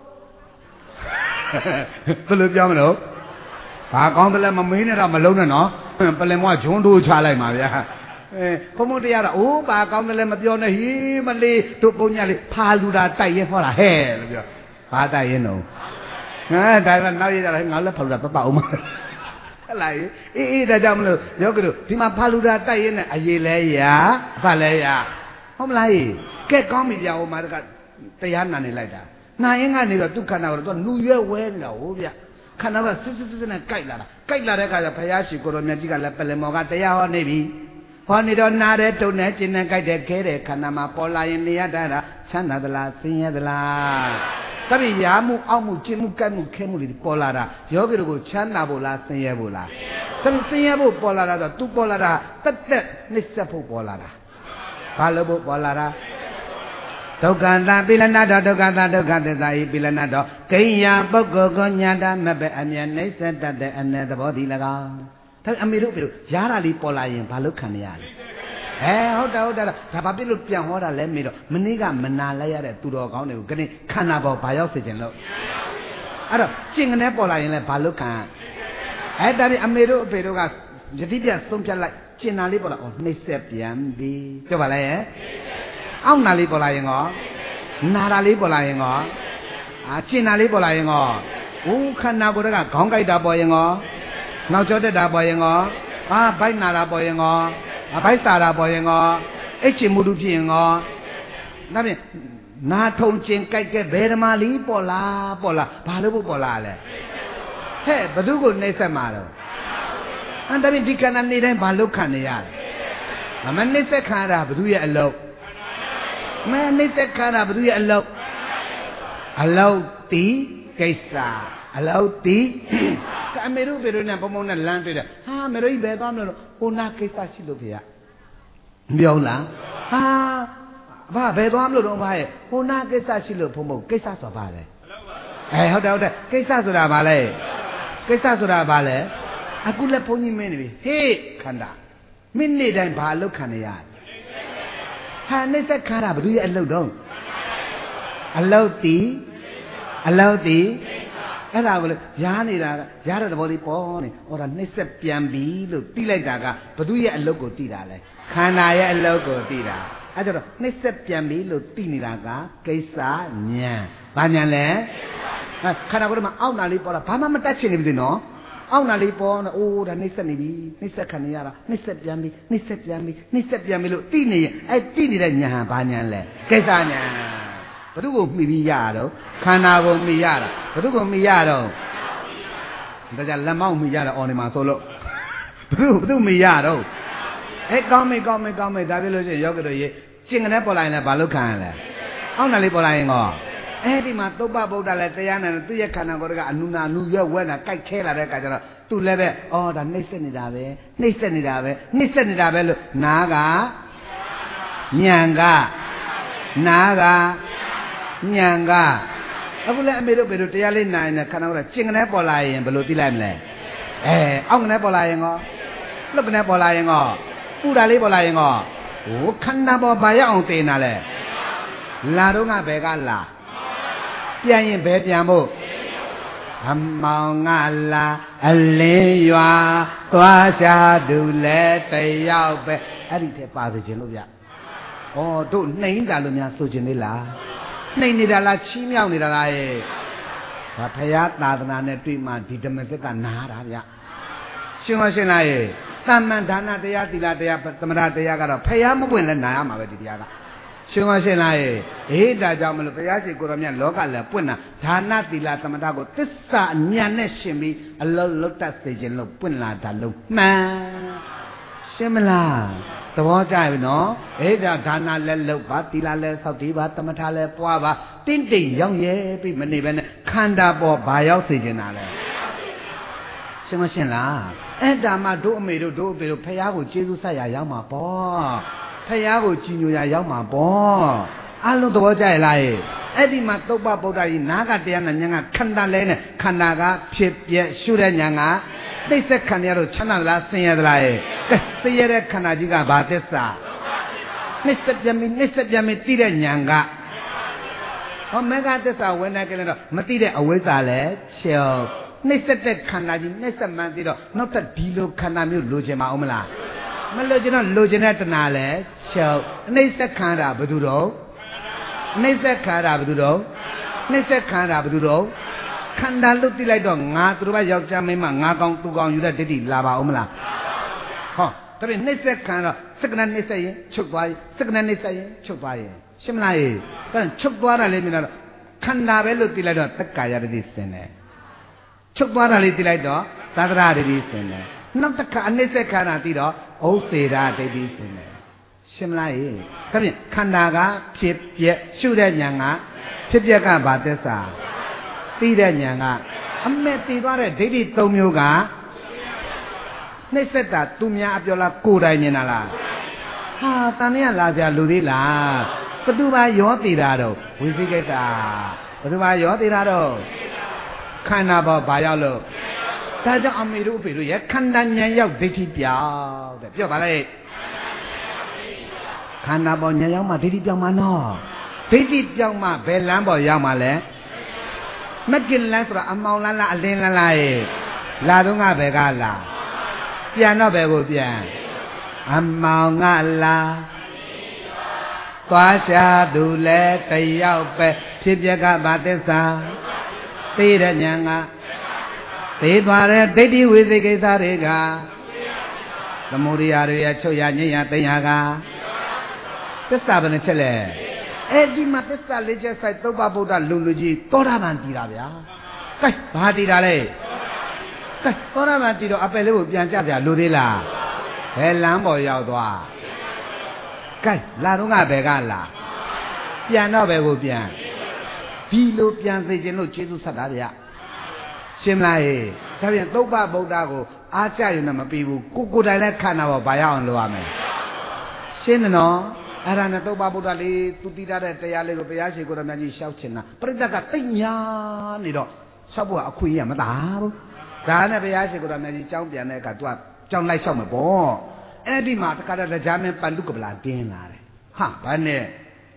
ဘယ်လိုပြောမလို့ဘာကောင်းသလဲမမင်းနဲ့တော့မလုံးနဲ့နော်ပလင်မွားဂျွန်းတို့ချလိုက်ပါဗျာဖုံဖုံတရားတော့အိုးဘာကောင်းသလဲမပြောနဲ့ဟီးမလေးတို့ပုံညာလေးဖာလူတာတိုက်ရဲဟောတာဟဲ့လို့ပြောဘာတိုက်ရင်တော့ဒါမှနောက်ရကြတယ်ငါလည်းဖာလူတာပပအောင်မဟဲ့လားအေးဒါကြောင့်မလို့ယောဂီတို့ဒီမှာဖာလူတာတိုက်ရင်အရေးလဲရအဖလဲရဟုတ်မလားကဲကောင်းပြီဗျာဟိုမှာကတရားနာနေလိုက်တာနာရင်ကနေတော့သူခန္ဓာကိုတော့သူနှူရွယ်ဝဲနေတာဟိုဗျခန္ဓာကစစ်နဲ့ကြိုက်လာတဲ့အခါကျဘုရားရှိခိုးတော်မြတ်ကြီးကလည်းပလင်မော်ကတရားဟောနေပြီဟောနေတော့နားတယ်တုံတယ်ကျင်တယ်ကြိုက်တယ်ခဲတယ်ခန္ဓာမှာပေါ်လာရင်နေရတာချမ်းသာသလားဆင်းရဲသလားတပိရာမှုအောက်မှုကျင်မှုကြိုက်မှုခဲမှုတွေပေါ်လာတာယောဂီတို့ကိုချမ်းသာဖို့လားဆင်းရဲဖို့လားဆင်းရဲဖို့ပေါ်လာတာတော့သူပေါ်လာတာတက်နှိစ္စဖို့ပေါ်လာတာဘာလို့ဖို့ပေါ်လာတာဒုက္ခတာပိလနာတော်ဒုက္ခတာဒုက္ခသစ္စာဤပိလနာတော်ကိညာပုဂ္ဂိုလ်ကိုညာတာမပဲအမြဲနှိစ္စတတ်တဲ့အ내သဘောဒီ၎င်းဒါအမေတို့ရားတာလေးပေါ်လာရင်ဘာလို့ခံရလဲဟုတ်တာဒါဘာဖြစ်လို့ပြန်ဟောတာလဲမေတော့မနေ့ကမနာလိုက်ရတဲ့သူတော်ကောင်းတွေကိုခဏခန္ဓာပေါ်ဘာရောက်စေခြင်းလို့အဲ့တော့ကျင်ကနေပေါ်လာရင်လည်းဘာလို့ခံဒါပြီးအမေတို့အဖေတို့ကယတိပြဆုံးဖြတ်လိုက်ကျင်နာလေးပေါ်လာနှိစ္စပြန်ပြီပြောပါလားအောင့်နာလေးပေါ်လာရင်ကောနာတာလေးပေါ်လာရင်ကောကျင်နာလေးပေါ်လာရင်ကောခန္ဓာကိုယ်ကခေါင်းကြိုက်တာပေါ်ရင်ကောနောက်ကျောတက်တာပေါ်ရင်ကောဘိုက်နာတာပေါ်ရင်ကောဘိုက်စာတာပေါ်ရင်ကောအိတ်ချင်မှုလူဖြစ်ရင်ကောဒါဖြင့်နာထုံကျင်ကြိုက်ကဲဘယ်ဓမ္မလေးပေါ်လာဘာလို့ဖို့ပေါ်လာလဲဟဲ့ဘသူကိုနှိမ့်ဆက်မှာတော့ဒါဖြင့်ဒီခန္ဓာနေတိုင်းဘာလို့ခံနေရလဲမနှိမ့်ဆက်ခံရတာဘသူရဲ့အလုပ်မနှိမ့်ဆက်ခံရတာဘသူရဲ့အလုပ်တီးကိစ္စအလုပ်တီးအမေတို့နဲ့ပုံနဲ့လမ်းတွေ့တယ်ဟာမေတို့ကြီးဘယ်သွားမလို့ဟိုနာကိစ္စရှိလို့ဖေရပြောလားဘာဘယ်သွားမလို့တော့ဘာရဲ့ဟိုနာကိစ္စရှိလို့ဘုံကိစ္စဆိုတာဘာလဲဟုတ်တယ်ကိစ္စဆိုတာဘာလဲကိစ္စဆိုတာဘာလဲအခုလည်းဘုန်းကြီးမင်းနေပြီဟေးခန္ဓာမိနစ်တိုင်းဘာလုပ်ခံနေရနှိမ့်ဆက်ခါတာဘယ်သူရဲ့အလုပ်တော့အလုပ်တီးအလောတိအဲ့ဒါကိုလေရားနေတာကရားတဲ့သဘောလေးပေါ်နေဟောတာနှိမ့်ဆက်ပြန်ပြီလို့သိလိုက်တာကဘသူရဲ့အလုတ်ကိုသိတာလဲခန္ဓာရဲ့အလုတ်ကိုသိတာအဲ့တော့နှိမ့်ဆက်ပြန်ပြီလို့သိနေတာကကိစ္စဉာဏ်ဘာဉာဏ်လဲခန္ဓာကိုယ်ထဲမှာအောက်နာလေးပေါ်တာဘာမှမတတ်ချင်နေဘူးနော်အောက်နာလေးပေါ်နေအိုးဒါနှိမ့်ဆက်နေပြီနှိမ့်ဆက်ခံနေရတာနှိမ့်ဆက်ပြန်ပြီနှိမ့်ဆက်ပြန်ပြီနှိမ့်ဆက်ပြန်ပြီလို့သိနေရင်အဲ့သိနေတဲ့ဉာဏ်ဟာဘာဉာဏ်လဲကိစ္စဉာဏ်ဘသူကိုမှီပြီးရတော့ခန္ဓာကိုမှီရတာဘသူကိုမှီရတော့ဒါကြလက်မောက်မှီရတာအော်နေမှာဆိုလို့ဘသူမှီရတော့ကောင်းမေဒါပြလို့ရှိရင်ယောဂီတို့ရေကျင်ကနေပေါ်လာရင်လည်းဘာလို့ခံရလဲအောက်နာလေးပေါ်လာရင်ကောအဲ့ဒီမှာသုဘဗုဒ္ဓလည်းတရားနဲ့သူ့ရဲ့ခန္ဓာကိုယ်ကအနုနာနုရွက်ဝဲတာကြိုက်ခဲလာတဲ့အခါကျတော့သူလည်းပဲအော်ဒါနှိမ့်ဆက်နေတာပဲနှိမ့်ဆက်နေတာပဲနှိမ့်ဆက်နေတာပဲလို့နာကညံကနာကညံကအခုလည်းအမေတို့ပေတို့တရားလေးနိုင်နေခန္ဓာကိုယ်ကကျင်ကနေပေါ်လာရင်ဘယ်လိုသိလိုက်မလဲအောက်ကနေပေါ်လာရင်ကောလှုပ်ကနေပေါ်လာရင်ကောပူတာလေးပေါ်လာရင်ကောဟိုခန္ဓာပေါ်ဘာရအောင်တင်တာလဲလာတော့ကဘယ်ကလာပြန်ရင်ဘယ်ပြန်ဖို့အမောင်ငါလာအလင်းရွာသွားရှာသူလဲတယောက်ပဲအဲ့ဒီထဲပါစေခြင်းလို့ဗျဩတို့နှိမ့်တာလို့များဆိုခြင်းလေးလားနှိမ့်နေတာလားချီးမြှောက်နေတာလားရဲ့ဒါဖရာသာသနာနဲ့တွေ့မှဒီဓမ္မစက်ကနားတာဗျရှင်းမရှင်းလားရဲ့သမ္မန်ဒါနတရားသီလတရားသမထတရားကတော့ဖရာမပွင့်လဲနာရမှာပဲဒီတရားကရှင်းမရှင်းလားရဲ့ဒါကြောင့်မလို့ဘုရားရှိခိုးတော်မြတ်လောကလည်းပွင့်တာဒါနသီလသမထကိုသစ္စာအဉာဏ်နဲ့ရှင်ပြီးအလုံးလုံးတတ်စေခြင်းလို့ပွင့်လာတာလို့မှန်ရှင်းမလားသဘောကျပြီနော်ဒါနလည်းလုပ်ပါသီလလည်းဆောက်တည်ပါသမထလည်းပွားပါတင့်တိမ်ရောက်ရဲပြီးမနေပဲနဲ့ခန္ဓာပေါ်ဘာရောက်စေခြင်းတာလဲရှင်းမရှင်းလားအဲ့ဒါမှတို့အမေတို့တို့အဖေတို့ဖះကိုကျေးဇူးဆက်ရရောက်မှာပေါ့ဖះကိုကြည်ညိုရရောက်မှာပေါ့အလုံးသဘောကျရလားအဲ့ဒီမှာသုဘဗုဒ္ဓကြီးနာကတရားနဲ့ဉာဏ်ကခန္ဓာလဲနဲ့ခန္ဓာကဖြစ်ပြရှုတဲ့ဉာဏ်ကသိစက်ခန္ဓာတို့ချမ်းသာလားဆင်းရဲသလားကဲဆင်းရဲတဲ့ခန္ဓာကြီးကဘာသစ္စာနှိစ္စပြမီသိတဲ့ဉာဏ်ကဟောမေဃသစ္စာဝင်နေကြတယ်တော့မသိတဲ့အဝိဇ္ဇာလဲချုပ်နှိစ္စတဲ့ခန္ဓာကြီးနှိစ္စမှန်သိတော့နောက်ထပ်ဒီလိုခန္ဓာမျိုးလိုချင်ပါအောင်မလားမလိုချင်တော့လိုချင်တဲ့တဏှာလဲချုပ်အနိစ္စခန္ဓာဘယ်သူတော့နှိစ္စခန္ဓာဘယ်သူတော့နှိစ္စခန္ဓာဘယ်သူတော့ခန္ဓာလွတ်တိလိုက်တော့ငါသူတို့ကယောက်ျားမိန်းမငါကောင်သူကောင်ယူတဲ့ဒိဋ္ဌိလာပါအောင်မလားဟောဒါပြင်နှိစ္စခန္ဓာစက္ကနနှိစ္စရင်ချုပ်သွားရင်စက္ကနနှိစ္စရင်ချုပ်သွားရင်ရှင်းမလားဒါချုပ်သွားတာလေးမြင်တော့ခန္ဓာပဲလို့သိလိုက်တော့တက္ကာယဒိဋ္ဌိစင်တယ်ချုပ်သွားတာလေးသိလိုက်တော့သတ္တရဒိဋ္ဌိစင်တယ်နောက်တစ်ခါအနိစ္စခန္ဓာသိတော့ဥစ္စေရာဒိဋ္ဌိစင်တယ်ရှင်းမလားဒါပြင်ခန္ဓာကဖြစ်ပြရှုတဲ့ဉာဏ်ကဖြစ်ပြကဘာသစ္စာသိတဲ့ဉာဏ်ကအမဲ့တည်သွားတဲ့ဒိဋ္ဌိ၃မျိုးကနှိစ္စတာသူများအပြောလားကိုယ်တိုင်မြင်တာလားဟာတန်လျက်လာကြလူသေးလားဘသူပါရောတည်တာတော့ဝိသိကိတ္တာဘသူပါရောတည်တာတော့ခန္ဓာပေါ်ဘာရောက်လို့ဒါကြောင့်အမေတို့အဖေတို့ရဲ့ခန္ဓာဉာဏ်ရောက်ဒိဋ္ဌိပြောင်းတဲ့ပြောပါလေခန္ဓာပေါ်ဉာဏ်ရောက်မှဒိဋ္ဌိပြောင်းမှာနော်ဒိဋ္ဌိပြောင်းမှဘယ်လမ်းပေါ်ရောက်မှာလဲမကင်လန်းဆိုတာအမောင်လန်းလားအလင်းလန်းလားလာတော့ငါဘယ်ကလာပြန်တော့ဘယ်ကိုပြန်အမောင်ငါလာသွားရှာသူလဲတယောက်ပဲဖြစ်ပြကဘာသစ္စာသိတဲ့ဉာဏ်ကသိသွားတဲ့ဒိဋ္ဌိဝိသိကိစ္စတွေကသမုဒိယတွေရဲ့ချုပ်ရငြိမ်းရသိညာကသစ္စာဘယ်နှချက်လဲအဲ့ဒီမှာသစ္စာ၄ချက်ဆိုင်သုဘဗုဒ္ဓလူလူကြီးသောတာပန်တည်တာဗျာကဲဘာတည်တာလဲကဲသောတာပန်တည်တော့အပယ်လေးကိုပြန်ကြပြလူသေးလားဘယ်လမ်းပေါ်ရောက်သွားကဲလာတော့ငါဘယ်ကလာပြန်တော့ဘယ်ကိုပြန်ဒီလိုပြန်သိခြင်းလို့ကျေးဇူးဆက်တာဗျရှင်းမလားဒါပြန်သုဘဗုဒ္ဓကိုအားကြရုံနဲ့မပြီးဘူးကိုယ်တိုင်လည်းခန္ဓာပေါ်ဘာရောက်အောင်လုပ်ရမယ်ရှင်းတယ်နော်အဲ့ဒါနဲ့သုဘဗုဒ္ဓလေးသူတည်ထားတဲ့တရားလေးကိုဘုရားရှိခိုးတော်မြတ်ကြီးရှောက်ချင်တာပရိသတ်ကတိတ်ညာနေတော့ရှောက်ဖို့ကအခွင့်အရေးမသာဘူးဒါနဲ့ဘုရားရှိခိုးတော်မြတ်ကြီးကြောင်းပြန်တဲ့အခါသူကကြောင်းလိုက်လျှောက်မှာပေါ့အဲ့ဒီမှာတခါတည်းကြားမင်းပန္တုကပလာတင်းလာတယ်ဟာဘာနဲ့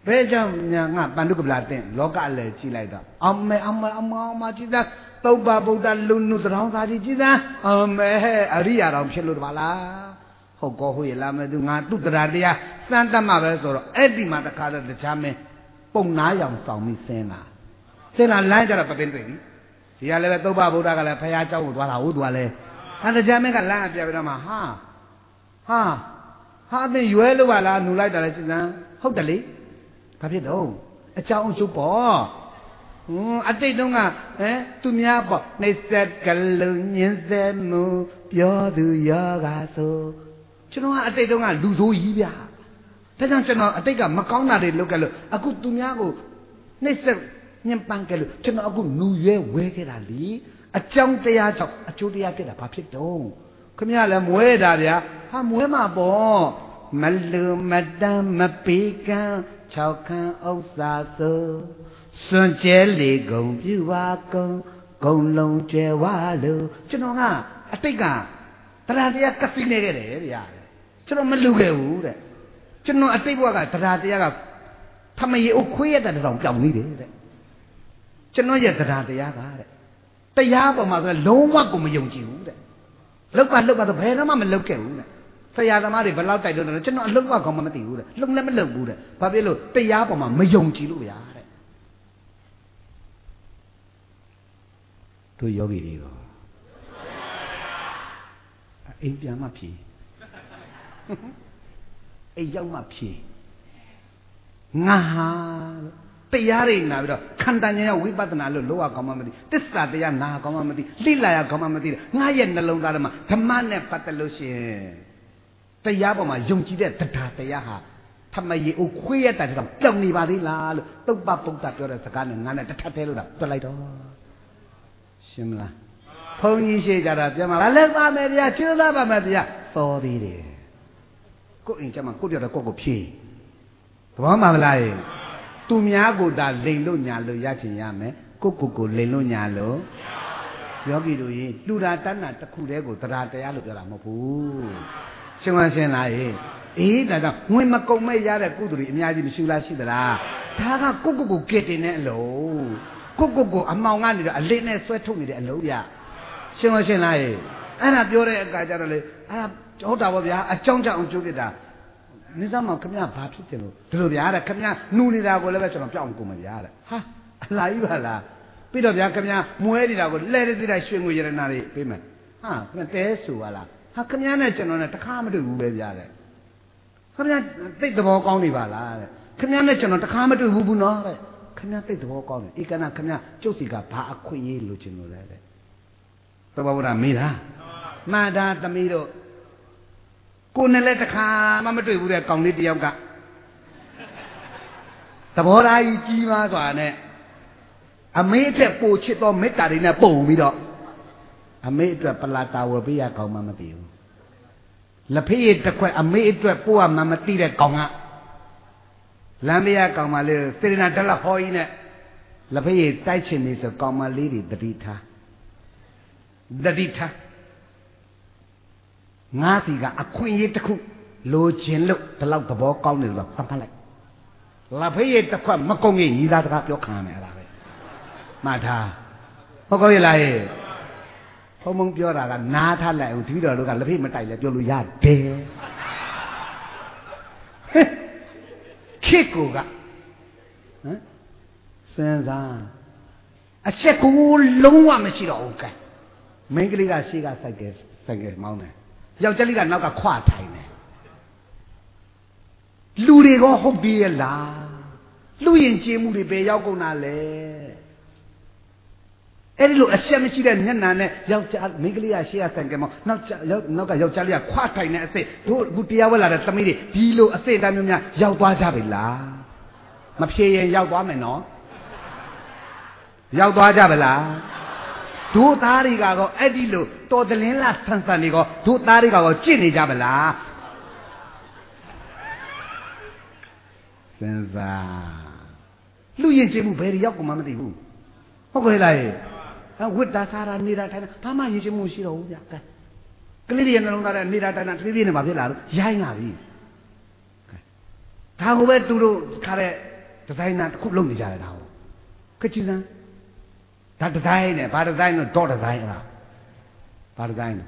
ဘယ်ကြောင့်ညာငါပန္တုကပလာတင်လောကလည်းကြည့်လိုက်တော့အမေကြည်သားသုဘဗုဒ္ဓလူနုသရောင်းစာကြီးကြည်သားအရိယာတော်ဖြစ်လို့တပါလားဟုတ်ကောဟုတ်ရလားမသိငါသူတရာတရားစမ်းတတ်မှပဲဆိုတော့အဲ့ဒီမှာတခါတော့တရားမင်းပုံနာရောင်ဆောင်ပြီးဆင်းလာလမ်းကြတော့ပပင်းတွေ့ပြီဒီကလည်းပဲသုဘဗုဒ္ဓကလည်းဖရာเจ้าကိုသွားတာဟုတ်သူကလည်းတရားမင်းကလမ်းပြပြီးတော့မှဟာအသိရွယ်လို့ပါလားနူလိုက်တာလဲကြည်သားဟုတ်တယ်လေဘာဖြစ်တော့အကြောင်းအကျိုးပေါ့အတိတ်တုန်းကသူများပေါ့နှိမ့်ဆက်ကလုံးညင်းဆဲမှုပြောသူယောဂါဆိုကျွန်တော်ကအတိတ်တုန်းကလူဆိုးကြီးဗျာဒါကြောင့်ကျွန်တော်အတိတ်ကမကောင်းတာတွေလုပ်ခဲ့လို့အခုသူများကိုနှိမ့်ဆက်ညှဉ်းပန်းခဲ့လို့ကျွန်တော်အခုနူရဲဝဲခဲ့တာလေအကြောင်းတရားကြောင့်အကျိုးတရားဖြစ်တာဘာဖြစ်တော့ခင်ဗျားလည်းမွဲတာဗျာဟာမွဲမှာပေါ့မလူမတမ်းမပေကံ6ခန်းဥစ္စာဆိုစွန့်ကြဲလေကုန်ပြူပါကုန်လုံးကျဲဝါလို့ကျွန်တော်ကအတိတ်ကတရားတရားကသိနေခဲ့တယ်ဗျာကျွန်တော်မလူခဲ့ဘူးတဲ့ကျွန်တော်အတိတ်ဘဝကတရားတရားကထမရေအခွေးရတဲ့တောင်ပြောင်းနေတယ်တဲ့ကျွန်တော်ရဲ့တရားတရားကတဲ့တရားပေါ်မှာဆိုလုံးဝကိုမယုံကြည်ဘူးတဲ့လောက်ကဆိုဘယ်တော့မှမလုပ်ခဲ့ဘူးတဲ့ဆရာသမားတွေဘယ်လောက်တိုက်တော့ကျွန်တော်အလုပ်ကကောင်းမှမသိဘူးတဲ့လုံလည်းမလုပ်ဘူးတဲ့ဘာဖြစ်လို့တရားပေါ်မှာမယုံကြည်လို့ဗျာတဲ့တို့ယောဂီတွေရောအိမ်ပြန်မှဖြေအိမ်ရောက်မှဖြေငါဟာတရားတွေနာပြီးတော့ခန္ဓာဉာဏ်ရောက်ဝိပဿနာလို့လောကကောင်းမှမသိတစ္ဆာတရားနာကောင်းမှမသိလိလာရကောင်းမှမသိငါရဲ့နှလုံးသားထဲမှာဓမ္မနဲ့ပတ်သက်လို့ရှိရင်တရားပေါ်မှာယုံကြည်တဲ့တရားတရားဟာထမရေအိုခွေးရတဲ့တောင်ပြောင်းနေပါသေးလားလို့သုပ္ပဗုဒ္ဓပြောတဲ့စကားနဲ့ငါနဲ့တထထဲလို့တာတွက်လိုက်တော့ရှင်းမလားဘုန်းကြီးရှိကြတာပြန်မှာလည်းပါမယ်ဗျာကျိုးသားပါမယ်ဗျာစောသေးတယ်ကိုယ်အိမ်ကျမှကိုယ်ပြောတော့ကိုဖြေးသဘောမှမလားသူများကိုသာလိန်လို့ညာလို့ရချင်ရမယ်ကိုလိန်လို့ညာလို့ယောဂီတို့ရေလူတာတဏ္ဍတစ်ခုတည်းကိုတရားတရားလို့ပြောတာမဟုတ်ဘူးရှင်းလားဒါကြောင့်ငွေမကုန်မဲ့ရတဲ့ကုသိုလ်တွေအများကြီးမရှိလားရှိသလားဒါကကိုကစ်တင်တဲ့အလုံးကိုအမှောင်ကနေတော့အလင်းနဲ့ဆွဲထုတ်နေတဲ့အလုံးရရှင်းလားအဲ့ဒါပြောတဲ့အခါကျတော့လေအဲ့ဒါဟုတ်တာပေါ့ဗျာအကြောင်းကြောင့်ကျိုးပြတာနေသားမောင်ခမရဘာဖြစ်တယ်လို့ဒီလိုဗျာတဲ့ခမရနူနေတာကိုလည်းပဲကျွန်တော်ပြောင်းကုန်မှာဗျာတဲ့ဟာအလားကြီးပါလားပြီးတော့ဗျာခမရမွဲနေတာကိုလဲတဲ့တိရွှေငွေရတနာတွေပေးမယ်ဟာခမရတဲဆိုပါလားဟာခမရနဲ့ကျွန်တော်နဲ့တခါမတွေ့ဘူးပဲဗျာတဲ့ခမရသိတဲ့သဘောကောင်းနေပါလားတဲ့ခမရနဲ့ကျွန်တော်တခါမတွေ့ဘူးနော်တဲ့ခမရသိတဲ့သဘောကောင်းတယ်ဧကနာခမရကျုပ်စီကဘာအခွင့်အရေးလိုချင်လို့လဲတဲ့သဘောဝရမေးတာမှန်တာသမီးတို့ကိုယ်နဲ့လည်းတခါမှမတွေ့ဘူးတဲ့ကောင်လေးတယောက်ကသဘောထားကြီးကြီးမားစွာနဲ့အမေအတွက်ပို့ချစ်သောမေတ္တာတွေနဲ့ပုံပြီးတော့အမေအတွက်ပလာတာဝယ်ပေးရကောင်းမှမသိဘူးလက်ဖေးရတစ်ခွက်အမေအတွက်ပို့ရမှမသိတဲ့ကောင်ကလမ်းမရကောင်မလေးစေရနာဒလဟောကြီးနဲ့လက်ဖေးရတိုက်ချင်နေဆိုကောင်မလေးတွေတတိထားငါးစီကအခွင့်အရေးတစ်ခုလိုချင်လို့ဒီလောက်သဘောကောင်းနေလို့သတ်မှတ်လိုက်လက်ဖေးရတစ်ခွက်မကုန်ရင်ညီသားတကားပြောခံရမယ်အဲ့ဒါပဲမှတ်ထားဟုတ်ကောရလားဘုံဘုံပြောတာကနားထားလိုက်အောင်ဒီတော်တို့ကလက်ဖေးမတိုက်လဲပြောလို့ရတယ်ခေကိုကစဉ်းစားအချက်ကိုလုံးဝမရှိတော့ဘူးကဲမိန်းကလေးကရှေ့ကစိုက်ကဲမောင်းတယ်ယောက်ျားလေးကနောက်ကခွထိုင်တယ်လူတွေကဟုတ်ပြီရဲ့လားလူရင်ကျေးမှုတွေပဲရောက်ကုန်တာလေအဲ့ဒီလိုအချက်မရှိတဲ့မျက်နှာနဲ့ယောက်ျားမိန်းကလေးကရှေ့ကစိုက်ကဲမောင်းနောက်ကယောက်ျားလေးကခွထိုင်တဲ့အစ်စ်တို့အခုတရားဝဲလာတဲ့သမီးတွေဒီလိုအစ်စ်တမ်းမျိုးများရောက်သွားကြပြီလားမဖြေရင်ရောက်သွားမယ်နော်ရောက်သွားကြပါလားတို့သားတွေကတော့အဲ့ဒီလိုတော်တလင်းလားဆန်တွေကတို့သားတွေကတော့ကြင့်နေကြပါလားစဉ်းစားလူရင်ကျေးမှုဘယ်ရောက်ကုန်မှမသိဘူးဟုတ်ကဲ့လားဝိတ္တသာရနေတာထိုင်တာဘာမှရင်ကျေးမှုရှိတော့ဘူးဗျာကလေးတွေနှလုံးသားထဲနေတာထိုင်တာတဖြည်းဖြည်းနဲ့မဖြစ်လာလို့ရိုင်းလာပြီဒါကိုပဲသူတို့ခါတဲ့ဒီဇိုင်နာတစ်ခုလုပ်နေကြတယ်ဒါဟုတ်ကကြည်စမ်းဒါဒီဇိုင်းနဲ့ဘာဒီဇိုင်းလို့တော့ဒီဇိုင်းလားဘာဒီဇိုင်းလဲ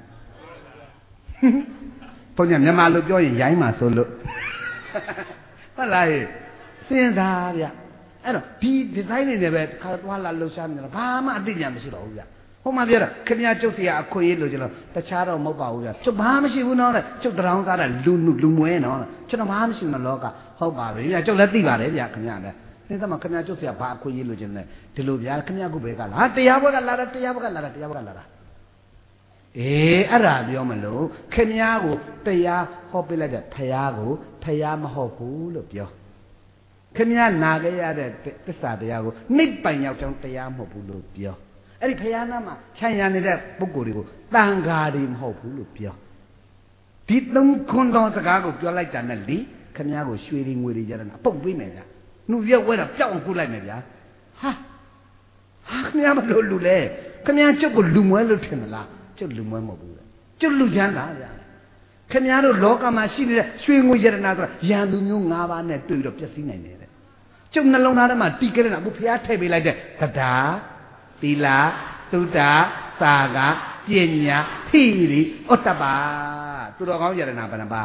ဘုန်းကြီးမြန်မာလိုပြောရင်ရိုင်းမှာဆိုလို့ဟုတ်လားစဉ်းစားဗျအဲ့တော့ဒီဒီဇိုင်းတွေနဲ့ပဲခါသွားလာလှူရှားနေတာဘာမှအသိဉာဏ်မရှိတော့ဘူးဗျဟိုမှာပြောတာခင်ဗျားကျုပ်စီကအခွင့်အရေးလို့ကျွန်တော်တခြားတော့မဟုတ်ပါဘူးဗျကျုပ်ဘာမှမရှိဘူးနော်တဲ့ကျုပ်တောင်းစားတဲ့လူမွဲနော်ကျွန်တော်ဘာမှမရှိဘူးနော်လောကဟုတ်ပါပြီဗျကျုပ်လည်းသိပါတယ်ဗျခင်ဗျာလည်းနေသမခင်ဗျာကျုပ်စီကဘာအခွင့်အရေးလို့ကျွန်တော်ဒီလိုဗျာခင်ဗျာကဘယ်ကလာတရားဘက်ကလာတာတရားဘက်ကလာတာတရားဘက်ကလာတာအဲ့ဒါပြောမလို့ခင်ဗျားကိုတရားဟောပေးလိုက်တဲ့ဖယားကိုဖယားမဟုတ်ဘူးလို့ပြောခင်ဗျားနာခဲ့ရတဲ့သစ္စာတရားကိုနိဗ္ဗာန်ရောက်ကြောင်းတရားမဟုတ်ဘူးလို့ပြောအဲ့ဒီဖယားနာမှာခြံရနေတဲ့ပုဂ္ဂိုလ်တွေကိုတန်ဃာတွေမဟုတ်ဘူးလို့ပြောဒီသုံးခွန်းတော်စကားကိုပြောလိုက်တာနဲ့လေခင်ဗျားကိုရွှေတွေငွေတွေကြတယ်အပုတ်ပေးမယ်ဗျာနှုတ်ရက်ဝဲတာပြောက်အောင်ကုလိုက်မယ်ဗျာဟာခင်ဗျားမလို့လူလဲခင်ဗျားကျုပ်ကိုလူမွဲလို့ထင်မလားကျုပ်လူမွဲမဟုတ်ဘူးလေကျုပ်လူချမ်းသာဗျာခင်ဗျားတို့လောကမှာရှိနေတဲ့ရွှေငွေရတနာဆိုတာရန်သူမျိုး၅ပါးနဲ့တွေ့ပြီးတော့ပျက်စီးနိုင်တယ်ကျုပ်နှလုံးသားထဲမှာတီးကြတဲ့အခုဖျားထည့်ပေးလိုက်တဲ့တရားသီလသုဒ္ဓသာကပညာဟိရိဩတ္တပါသူတော်ကောင်းယရနာဘယ်နှပါ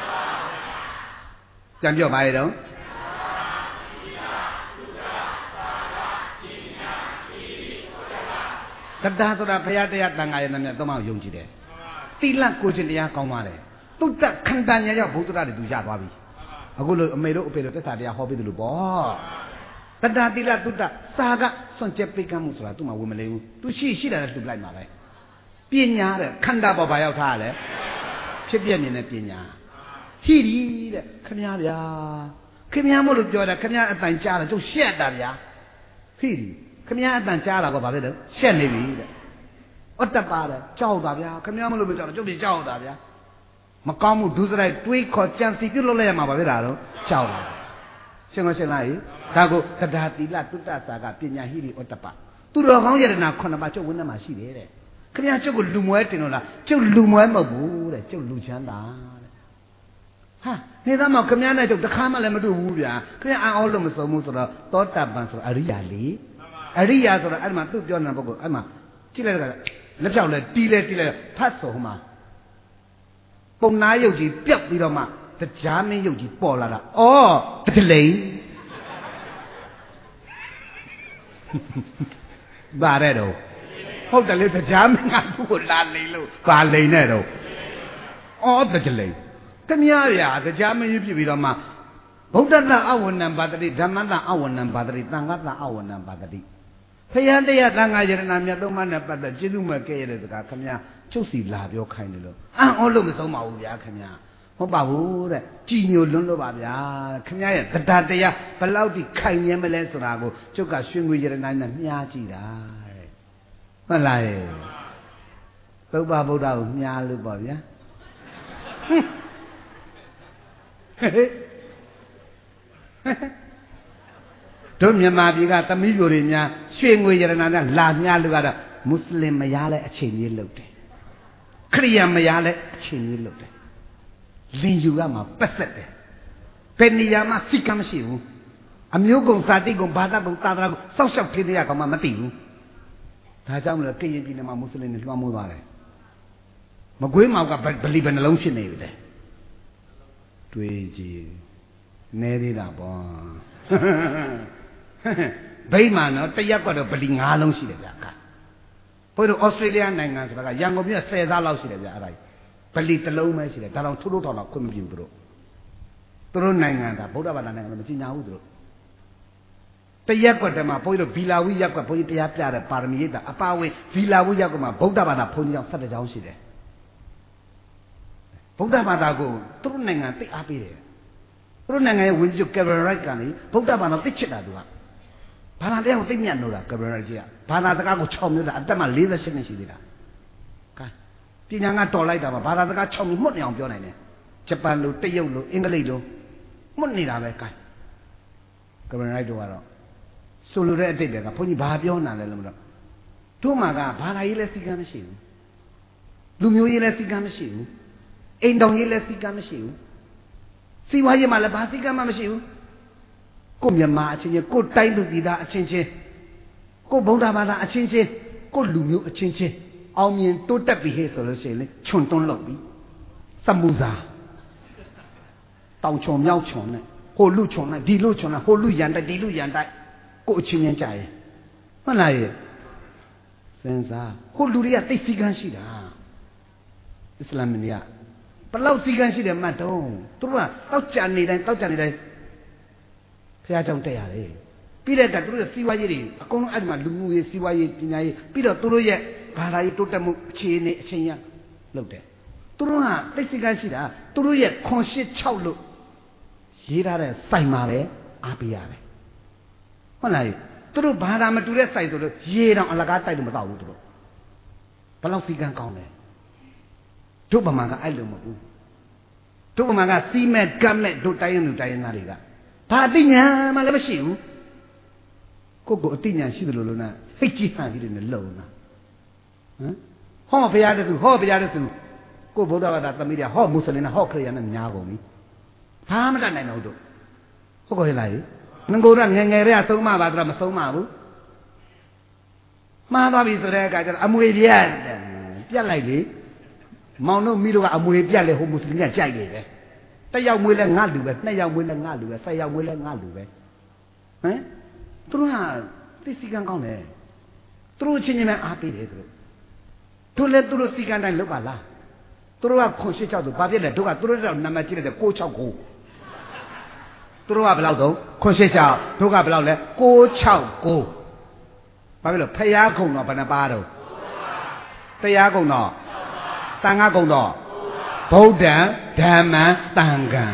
ကြံပြောပါလေတော့တရားဆိုတာဘုရားတရားတန်ခါရနဲ့သုံးပါးယုံကြည်တယ်သီလကိုခြင်းတရားကောင်းပါတယ်သုဒ္ဓခန္ဓာညာရောက်ဘုဒ္ဓတွေသူရသွားပြီအခုလို့အမေတို့အဖေတို့သစ္စာတရားဟောပေးတယ်လို့ပေါ့တရားသီလသုဒ္ဓစာကစွန့်ကြက်ပိကမ်းမှုဆိုတာသူ့မှာဝင်မလေးဘူးသူရှိတယ်လှူလိုက်မှာပဲပညာတဲ့ခန္ဓာပေါ်ဘာရောက်ထားလဲဖြစ်ပြမြင်တဲ့ပညာဟိရိတဲ့ခမည်းဗျာခမည်းမို့လို့ပြောတာခမည်းအတန်ကြားတာကျုပ်ရှက်တာဗျာဟိရိခမည်းအတန်ကြားတာကဘာဖြစ်လဲရှက်နေပြီတဲ့ဩတ္တပါတဲ့ကြောက်တာဗျာခမည်းမလို့မကြောက်တော့ကျုပ်ဒီကြောက်တာဗျာမကောင်းမှုဒုစရိုက်တွေးခေါ်ကြံစီပြုတ်လုပ်လိုက်ရမှာပါပဲဒါတော့ကြောက်တာရှင်းလားဒါကိုတရားသီလသုတ္တစာကပညာဟိရိဩတ္တပသူတော်ကောင်းယရနာ9ပါးကျုပ်ဝိနည်းမှာရှိတယ်တဲ့ခင်ဗျားကျုပ်ကိုလူမွဲတင်လို့လားကျုပ်လူမွဲမဟုတ်ဘူးတဲ့ကျုပ်လူချမ်းသာတဲ့ဟာနေသားမခင်ဗျားနဲ့ကျုပ်တစ်ခါမှလည်းမတွေ့ဘူးဗျာခင်ဗျားအံ့ဩလို့မစုံဘူးဆိုတော့သောတပန်ဆိုအရိယာလေအရိယာဆိုတော့အဲ့မှာသူ့ပြောနေတဲ့ပုဂ္ဂိုလ်အဲ့မှာကြည့်လိုက်တဲ့လက်ဖြောက်လဲတီးလဲဖတ်ဆိုဟိုမှာပုံနာရုပ်ကြီးပြက်ပြီးတော့မှတရားမင်းရုပ်ကြီးပေါ်လာတာဩတလိန်ဘာတဲ့တော့ဟုတ်တယ်လေတရားမင်းကသူ့ကိုလာလိန်လို့ဘာလိန်နဲ့တော့ဩတလိန်တမရရာတရားမင်းကြီးဖြစ်ပြီးတော့မှဗုဒ္ဓတအဝဏံပါတိဓမ္မတအဝဏံပါတိသံဃတအဝဏံပါတိဖယားတရားသံဃာယရဏမြတ်သုံးပါးနဲ့ပတ်သက်ကျေးဇူးမဲ့ကဲရတဲ့စကားခင်ဗျာချုပ်စီလာပြောခိုင်းတယ်လို့အံ့ဩလို့မဆုံးပါဘူးဗျာခင်ဗျာဟုတ်ပါဘူးတဲ့ကြည်ညိုလွန်းလို့ပါဗျာခင်ဗျာရဲ့တရားတရားဘလောက်ထိခိုင်မြဲမလဲဆိုတာကိုကျုပ်ကရွှေငွေယရဏနဲ့မြားကြည့်တာတဲ့ဟုတ်လားရဲ့သုဘဗုဒ္ဓကိုမြားလို့ပေါ့ဗျာတို့မြန်မာပြည်ကသမီးပြိုတွေများရွှေငွေရတနာနဲ့လာမြလို့ကတော့မွတ်စလင်မယားလည်းအချိန်ကြီးလုပ်တယ်ခရိယံမယားလည်းအချိန်ကြီးလုပ်တယ်လင်ယူကမှပက်ဆက်တယ်ဘယ်နေရာမှစိတ်ကမရှိဘူးအမျိုးကုံစာတိကုံဘာသာကုံသာသနာကုံစောက်ရှောက်ဖြစ်တဲ့ကောင်မှမသိဘူးဒါကြောင့်မလို့ကရင်ပြည်နယ်မှာမွတ်စလင်တွေလွှမ်းမိုးသွားတယ်မကွေးမောက်ကဗလီဘယ်နှလုံးဖြစ်နေပြီလဲတွေးကြည့်နေသေးတာပေါ့ဗိမာန်တော့တရက်ကတော့ဗလီ9လုံးရှိတယ်ဗျာဘုရားဩစတြေးလျနိုင်ငံဆိုတာကရန်ကုန်မြို့10သားလောက်ရှိတယ်ဗျာအဲ့ဒါဗလီတစ်လုံးပဲရှိတယ်ဒါတော့ထိုးထိုးထောက်ထောက်ခွင့်မပြုဘူးသူတို့နိုင်ငံကဗုဒ္ဓဘာသာနိုင်ငံကမကြီးညာဘူးသူတို့တရက်ကွက်တည်းမှာဘုန်းကြီးတို့ဗီလာဝိရက်ကွက်ဘုန်းကြီးတရားပြတဲ့ပါရမီရိပ်တာအပါဝင်ဗီလာဝိရက်ကွက်မှာဗုဒ္ဓဘာသာဘုန်းကြီးကျောင်း17ကျောင်းရှိတယ်ဗုဒ္ဓဘာသာကိုသူတို့နိုင်ငံသိအားပေးတယ်သူတို့နိုင်ငံရဲ့ဝိဇ္ဇုကယ်ဗရိုက်ကနေဗုဒ္ဓဘာသာသိချစ်တာသူကဘာသာတရားကိုသိမြတ်လို့တာကယ်ဗရိုက်ကြီးကဘာသာစကားကို6မျိုးတာအသက်မှ48နှစ်ရှိသေးတာကဲပညာကတော်လိုက်တာပါဘာသာစကား6မျိုးမှုတ်နေအောင်ပြောနိုင်တယ်ဂျပန်လိုတရုတ်လိုအင်္ဂလိပ်လိုမှုတ်နေတာပဲကဲကယ်ဗရိုက်တို့ကတော့ဆိုလိုတဲ့အတိတ်တွေကဘုန်းကြီးဘာပြောနာလဲလို့မလို့တို့မှာကဘာသာရေးလည်းစီကံမရှိဘူးလူမျိုးရေးလည်းစီကံမရှိဘူးအိမ်တောင်ရေးလည်းစီကံမရှိဘူးစီဝါရေးမှာလည်းဘာစီကံမှမရှိဘူးကိုမြမအချင်းချင်းကိုတိုင်းသူပြည်သားအချင်းချင်းကိုဗုဒ္ဓဘာသာအချင်းချင်းကိုလူမျိုးအချင်းချင်းအောင်မြင်တိုးတက်ပြီဟဲ့ဆိုလို့ရှိရင်လေခြုံတွန်းလောက်ပြီစမှုစာတောင်ချုံမြောက်ချုံနဲ့ဟိုလူချုံနဲ့ဒီလူချုံနဲ့ဟိုလူရန်တိုက်ဒီလူရန်တိုက်ကိုအချင်းချင်းကြရဲ့ဟုတ်လားရဲ့စဉ်းစားဟိုလူတွေကသိစည်းကမ်းရှိတာအစ္စလာမ်တွေကဘလောက်စည်းကမ်းရှိတယ်မှတ်တော့သူတို့ကတောက်ကြနေတိုင်းဘုရားကြောင့်တက်ရတယ်ပြီးတဲ့အခါသူတို့ရဲ့စီးပွားရေးတွေအကုန်လုံးအဲ့ဒီမှာလူမှုရေးစီးပွားရေးပညာရေးပြီးတော့သူတို့ရဲ့ဘာသာရေးတိုးတက်မှုအခြေအနေအချင်းရလုပ်တယ်သူတို့ကသိစည်းကမ်းရှိတာသူတို့ရဲ့ခွန်86လို့ရေးထားတဲ့စိုက်မှာပဲအားပေးရတယ်ဟုတ်လားသူတို့ဘာသာမတူတဲ့စိုက်ဆိုလို့ရေးတော့အလကားတိုက်လို့မတော့ဘူးသူတို့ဘလောက်စည်းကမ်းကောင်းတယ်တို့ပမာကအဲ့လိုမဟုတ်ဘူးတို့ပမာကစီးမဲ့ကတ်မဲ့တို့တိုင်းရင်းသူတိုင်းရင်းသားတွေကဘာအသိဉာဏ်မှလည်းမရှိဘူးကိုယ့်ကိုအသိဉာဏ်ရှိတယ်လို့လို့နာဟိတ်ကြီးဟန်ကြီးတွေနဲ့လုံနာဟမ်ဟောဘုရားတသူဟောဘုရားတသူကိုဗုဒ္ဓဘာသာသမီးတွေဟောမွတ်စလင်နဲ့ဟောခရစ်ယာန်နဲ့ညာကုန်ပြီဘာမှတတ်နိုင်တော့တို့ဟုတ်ကောရလားငငိုရငငယ်တွေကသုံးမပါတော့မသုံးမဘူးမှားသွားပြီဆိုတဲ့အခါကျတော့အမွေပြတ်လိုက်လေမောင်တို့မိတို့ကအမွေပြတ်လေဟိုမွတ်စလင်ကကြိုက်နေတယ်တစ်ယောက်မွေးလဲငါလူပဲနှစ်ယောက်မွေးလဲငါလူပဲ10ယောက်မွေးလဲငါလူပဲဟမ်သူတို့ကသိစည်းကမ်းကောင်းတယ်သူတို့ချင်းချင်းပဲအားပေးတယ်သူတို့လည်းသူတို့စည်းကမ်းတိုင်းလုပ်ပါလားသူတို့ကခွန်86ဆိုဘာဖြစ်လဲတို့ကသူတို့တော့နံပါတ်ကြည့်လိုက်တယ်669သူတို့ကဘယ်လောက်တော့ခွန်86တို့ကဘယ်လောက်လဲ669ဘာဖြစ်လို့ဖျားခုံတော့ဘယ်နှပါတော့တရားကုံတော့သံဃာကုံတော့ဗုဒ္ဓံဓမ္မံသံဃံ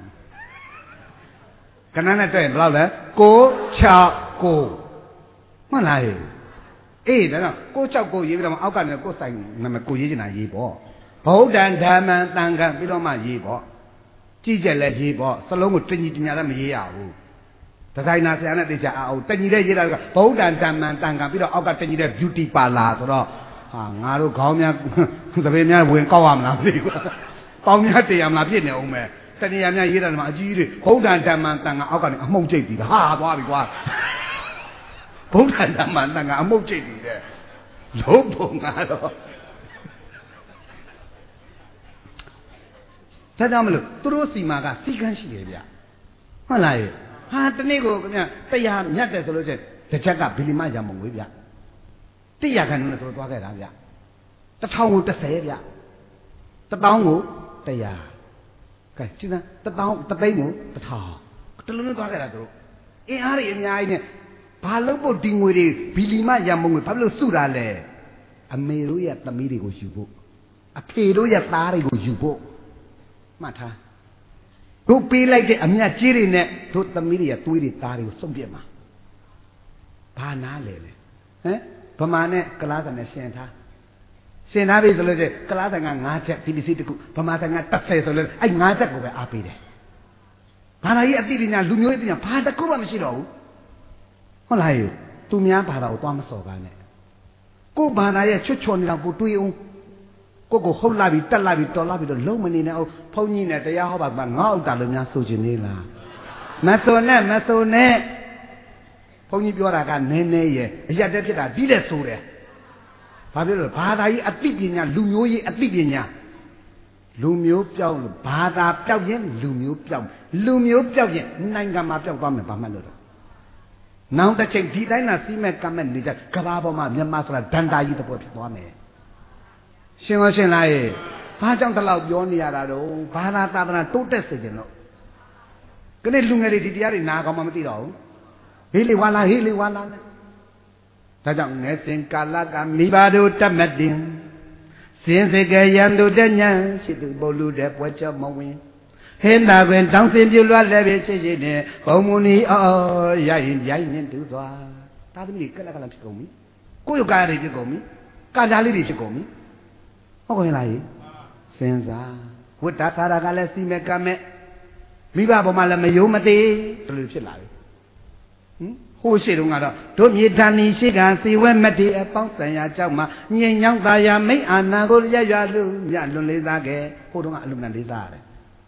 ခဏနဲ့တွေ့ရင်ဘယ်လောက်လဲ669မှန်လားအေးဒါတော့669ရေးပြီးတော့အောက်ကနေကိုယ်ဆိုင်နာမည်ကိုရေးချင်တာရေးပေါ့ဗုဒ္ဓံဓမ္မံသံဃံပြီးတော့မှရေးပေါ့ကြည့်ကြလက်ရေးပေါ့စလုံးကိုတညီတညာလည်းမရေးရဘူးဒီဇိုင်နာဆရာနဲ့တေချာအောင်တညီတဲ့ရေးတာကဗုဒ္ဓံဓမ္မံသံဃံပြီးတော့အောက်ကတညီတဲ့ beauty parlor ဆိုတော့ဟာငါတို့ခေါင်းများသပင်များဝင်ကောက်ရမလားမသိဘူးပေါင်းများတည်ရမလားဖြစ်နေအောင်မယ်တဏှာများရေးတာမှာအကြီးကြီးဗုဒ္ဓံဓမ္မံသံဃာအောက်ကနေအမှုန့်ကျိတ်ပြီးဟာသွားပြီကွာဗုဒ္ဓံဓမ္မံသံဃာအမှုန့်ကျိတ်ပြီးတဲ့လုံးပုံကတော့ဒါကြောင့်မလို့သူတို့စီမာကစီကန်းရှိတယ်ဗျဟုတ်လားဟာတနေ့ကိုခင်ဗျတရားမြတ်တယ်ဆိုလို့ချင်းတစ်ချက်ကဘီလီမရံမုံဝေးဗျ100ခန်းနဲ့ဆိုသွားခဲ့တာဗျ1000ကို30ဗျ1000ကို100ကဲရှင်းသား1000 3သိန်းကို1000တလုံးနဲ့သွားခဲ့တာသူတို့အင်အားတွေအများကြီးနဲ့ဘာလို့ဖို့ဒီငွေတွေဘီလီမရံမုံငွေဘာလို့စုတာလဲအမေတို့ရဲ့သမီးတွေကိုယူဖို့အဖေတို့ရဲ့သားတွေကိုယူဖို့မှတ်ထားတို့ပေးလိုက်တဲ့အမြတ်ကြီးတွေနဲ့တို့သမီးတွေရဲ့သွေးတွေသားတွေကိုစုံပြစ်မှာဘာနာလဲဟမ်ဗမာနဲ့ကလားတန်နဲ့ရှင်ထားပြီဆိုလို့ရှိရင်ကလားတန်က9ချက်ဒီပစ္စည်းတစ်ခုဗမာတန်က30ဆိုလို့အဲ့9ချက်ကိုပဲအားပေးတယ်ဘာသာရေးအသိပညာလူမျိုးရေးပညာဘာတစ်ခုမှမရှိတော့ဘူးဟုတ်လားသူများဘာသာကိုသွားမစော်ကားနဲ့ကိုယ်ဘာသာရဲ့ချွတ်ချော်နေတော့ကိုတွေးအောင်ကိုဟုတ်လာပြီတက်လာပြီတော်လာပြီတော့လုံးမနေနဲ့အောင်ဘုန်းကြီးနဲ့တရားဟောပါမှငါ့ဥတာလို့များဆိုချင်နေလားမဆိုနဲ့ဘုန်းကြီးပြောတာကနည်းနည်းရဲ့အရက်တက်ဖြစ်တာဒီလက်ဆိုတယ်ဘာဖြစ်လို့ဘာသာရေးအသိပညာလူမျိုးရေးအသိပညာလူမျိုးပြောင်းလို့ဘာသာပြောက်ရင်လူမျိုးပြောက်ရင်နိုင်ငံမှာပြောက်သွားမယ်ဘာမှလို့တော့နောင်တစ်ချိန်ဒီတိုင်းသာစီးမဲ့ကမ်းမဲ့နေကြကဘာပေါ်မှာမြန်မာဆိုတာဒန္တာကြီးတစ်ပွဲဖြစ်သွားမယ်ရှင်းလားဘာကြောင့်တလောက်ပြောနေရတာတော့ဘာသာသာသနာတိုးတက်စေခြင်းတော့ခဏလူငယ်တွေဒီတရားတွေနားကောင်းမှမသိတော့ဘူးဟေးလေဝါလာဒါကြောင့်ငယ်စဉ်ကာလကမိဘတို့တတ်မတင်စင်စကရန်တို့တညံရှိသူဘုလူတဲ့ပွဲချမဝင်ဟင်းသာပင်တောင်းစင်ပြလွှတ်လည်းပဲချစ်နေဘုံမူနီအော်ရရင်နဲ့တူသွားသားသမီးတွေကလဖြစ်ကုန်ပြီကိုယ့်ရုပ်ကားတွေဖြစ်ကုန်ပြီကာကြားလေးတွေဖြစ်ကုန်ပြီဟုတ်ကဲ့လားစဉ်းစားဝတ္တသာရကလည်းစီမဲ့ကမဲ့မိဘပေါ်မှာလည်းမယုံမသေးဘယ်လိုဖြစ်လာလဲဟိုရှိတုန်းကတော့တို့မြေတန်နီရှိကစီဝဲမတည်အပေါင်းဆံရကြောက်မှာညင်ညောင်းသားရမိတ်အာနာကိုရရလူမြလွန်လေးသားခဲ့ဟိုတုန်းကအလုံးနဲ့လေးသားရတယ်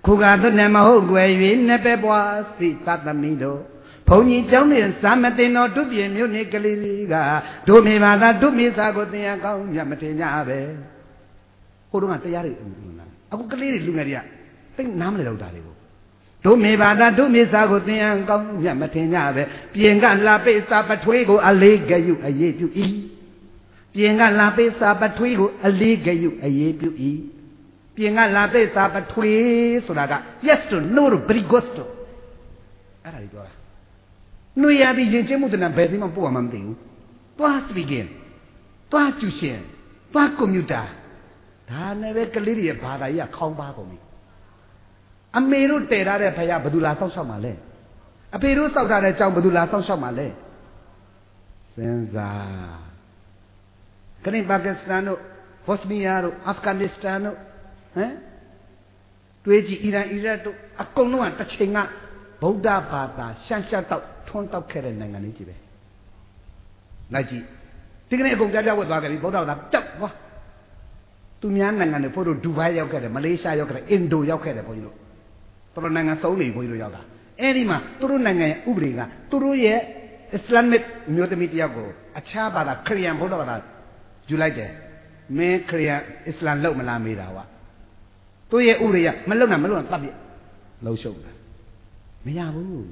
ခုကတော့နဲ့မဟုတ်ွယ်၍နှစ်ပဲပွားစိသတ္တမိတို့ဘုံကြီးကျောင်းနဲ့ဇာမတင်တော်ဒုပြင်းမြို့နေကလေးလေးကဒုမေဘာသာဒုမေစာကိုသင်ရကောင်းမြတ်မတင်ကြပဲဟိုတုန်းကတရားတွေအခုကလေးတွေလူငယ်တွေကသိနားမလည်တော့တာတွေကိုဒုမေဘာသာဒုမေစာကိုသင်ရကောင်းမြတ်မတင်ကြပဲပြင်ကလာပိစာပထွေးကိုအလေးကယူအရေးပြု၏ပြင်ကလာပိစာပထွေးကိုအလေးကယူအရေးပြု၏ပြင်ကလာပိစာပထွေးဆိုတာက yes to no to very good to အဲ့ဒါကြီးပြောတာနှွေရပြီးရင်ချင်းမှုတနာဘယ်သိမှပို့မှမသိဘူးသွား speaking သွားကျူရှင်သွားကွန်ပျူတာဒါနဲ့ပဲကလေးတွေရဲ့ဘာသာကြီးကခေါင်းပါကုန်ပြီအမေတို့တည်ထားတဲ့ဖယားဘယ်သူလာစောင့်ရှောက်မှာလဲအဖေတို့စောက်ထားတဲ့ကြောင်ဘယ်သူလာစောင့်ရှောက်မှာလဲစဉ်းစားခရစ်ပါကစ္စတန်တို့ဘော့စနီးယားတို့အာဖဂန်နစ္စတန်တို့ဟမ်တွေးကြည့်အီရန်အီရတ်တို့အကုန်လုံးကတစ်ချိန်ကဗုဒ္ဓဘာသာရှမ်းရှမ်းတောက်ထွန်းတောက်ခဲ့တဲ့နိုင်ငံလေးကြီးပဲလိုက်ကြည့်ဒီကနေ့အကုန်ကြားဝတ်သွားကြပြီဗုဒ္ဓဘာသာတောက်သွားသူများနိုင်ငံတွေဖို့တို့ဒူဘိုင်းရောက်ခဲ့တယ်မလေးရှားရောက်ခဲ့တယ်အင်ဒိုရောက်ခဲ့တယ်ဘုန်းကြီးတို့တော်နိုင်ငံစုံနေဘုန်းကြီးတို့ရောက်တာအဲ့ဒီမှာသူတို့နိုင်ငံရဲ့ဥပဒေကသူတို့ရဲ့အစ္စလာမစ်မျိုးသမီးတယောက်ကိုအခြားဘာသာခရစ်ယာန်ဗုဒ္ဓဘာသာယူလိုက်တယ်မင်းခရစ်ယာန်အစ္စလာမ်လောက်မလားမေးတာကွာသူရဲ့ဥပဒေကမလုံတာတတ်ပြလှုပ်ရှုပ်တာမရဘူး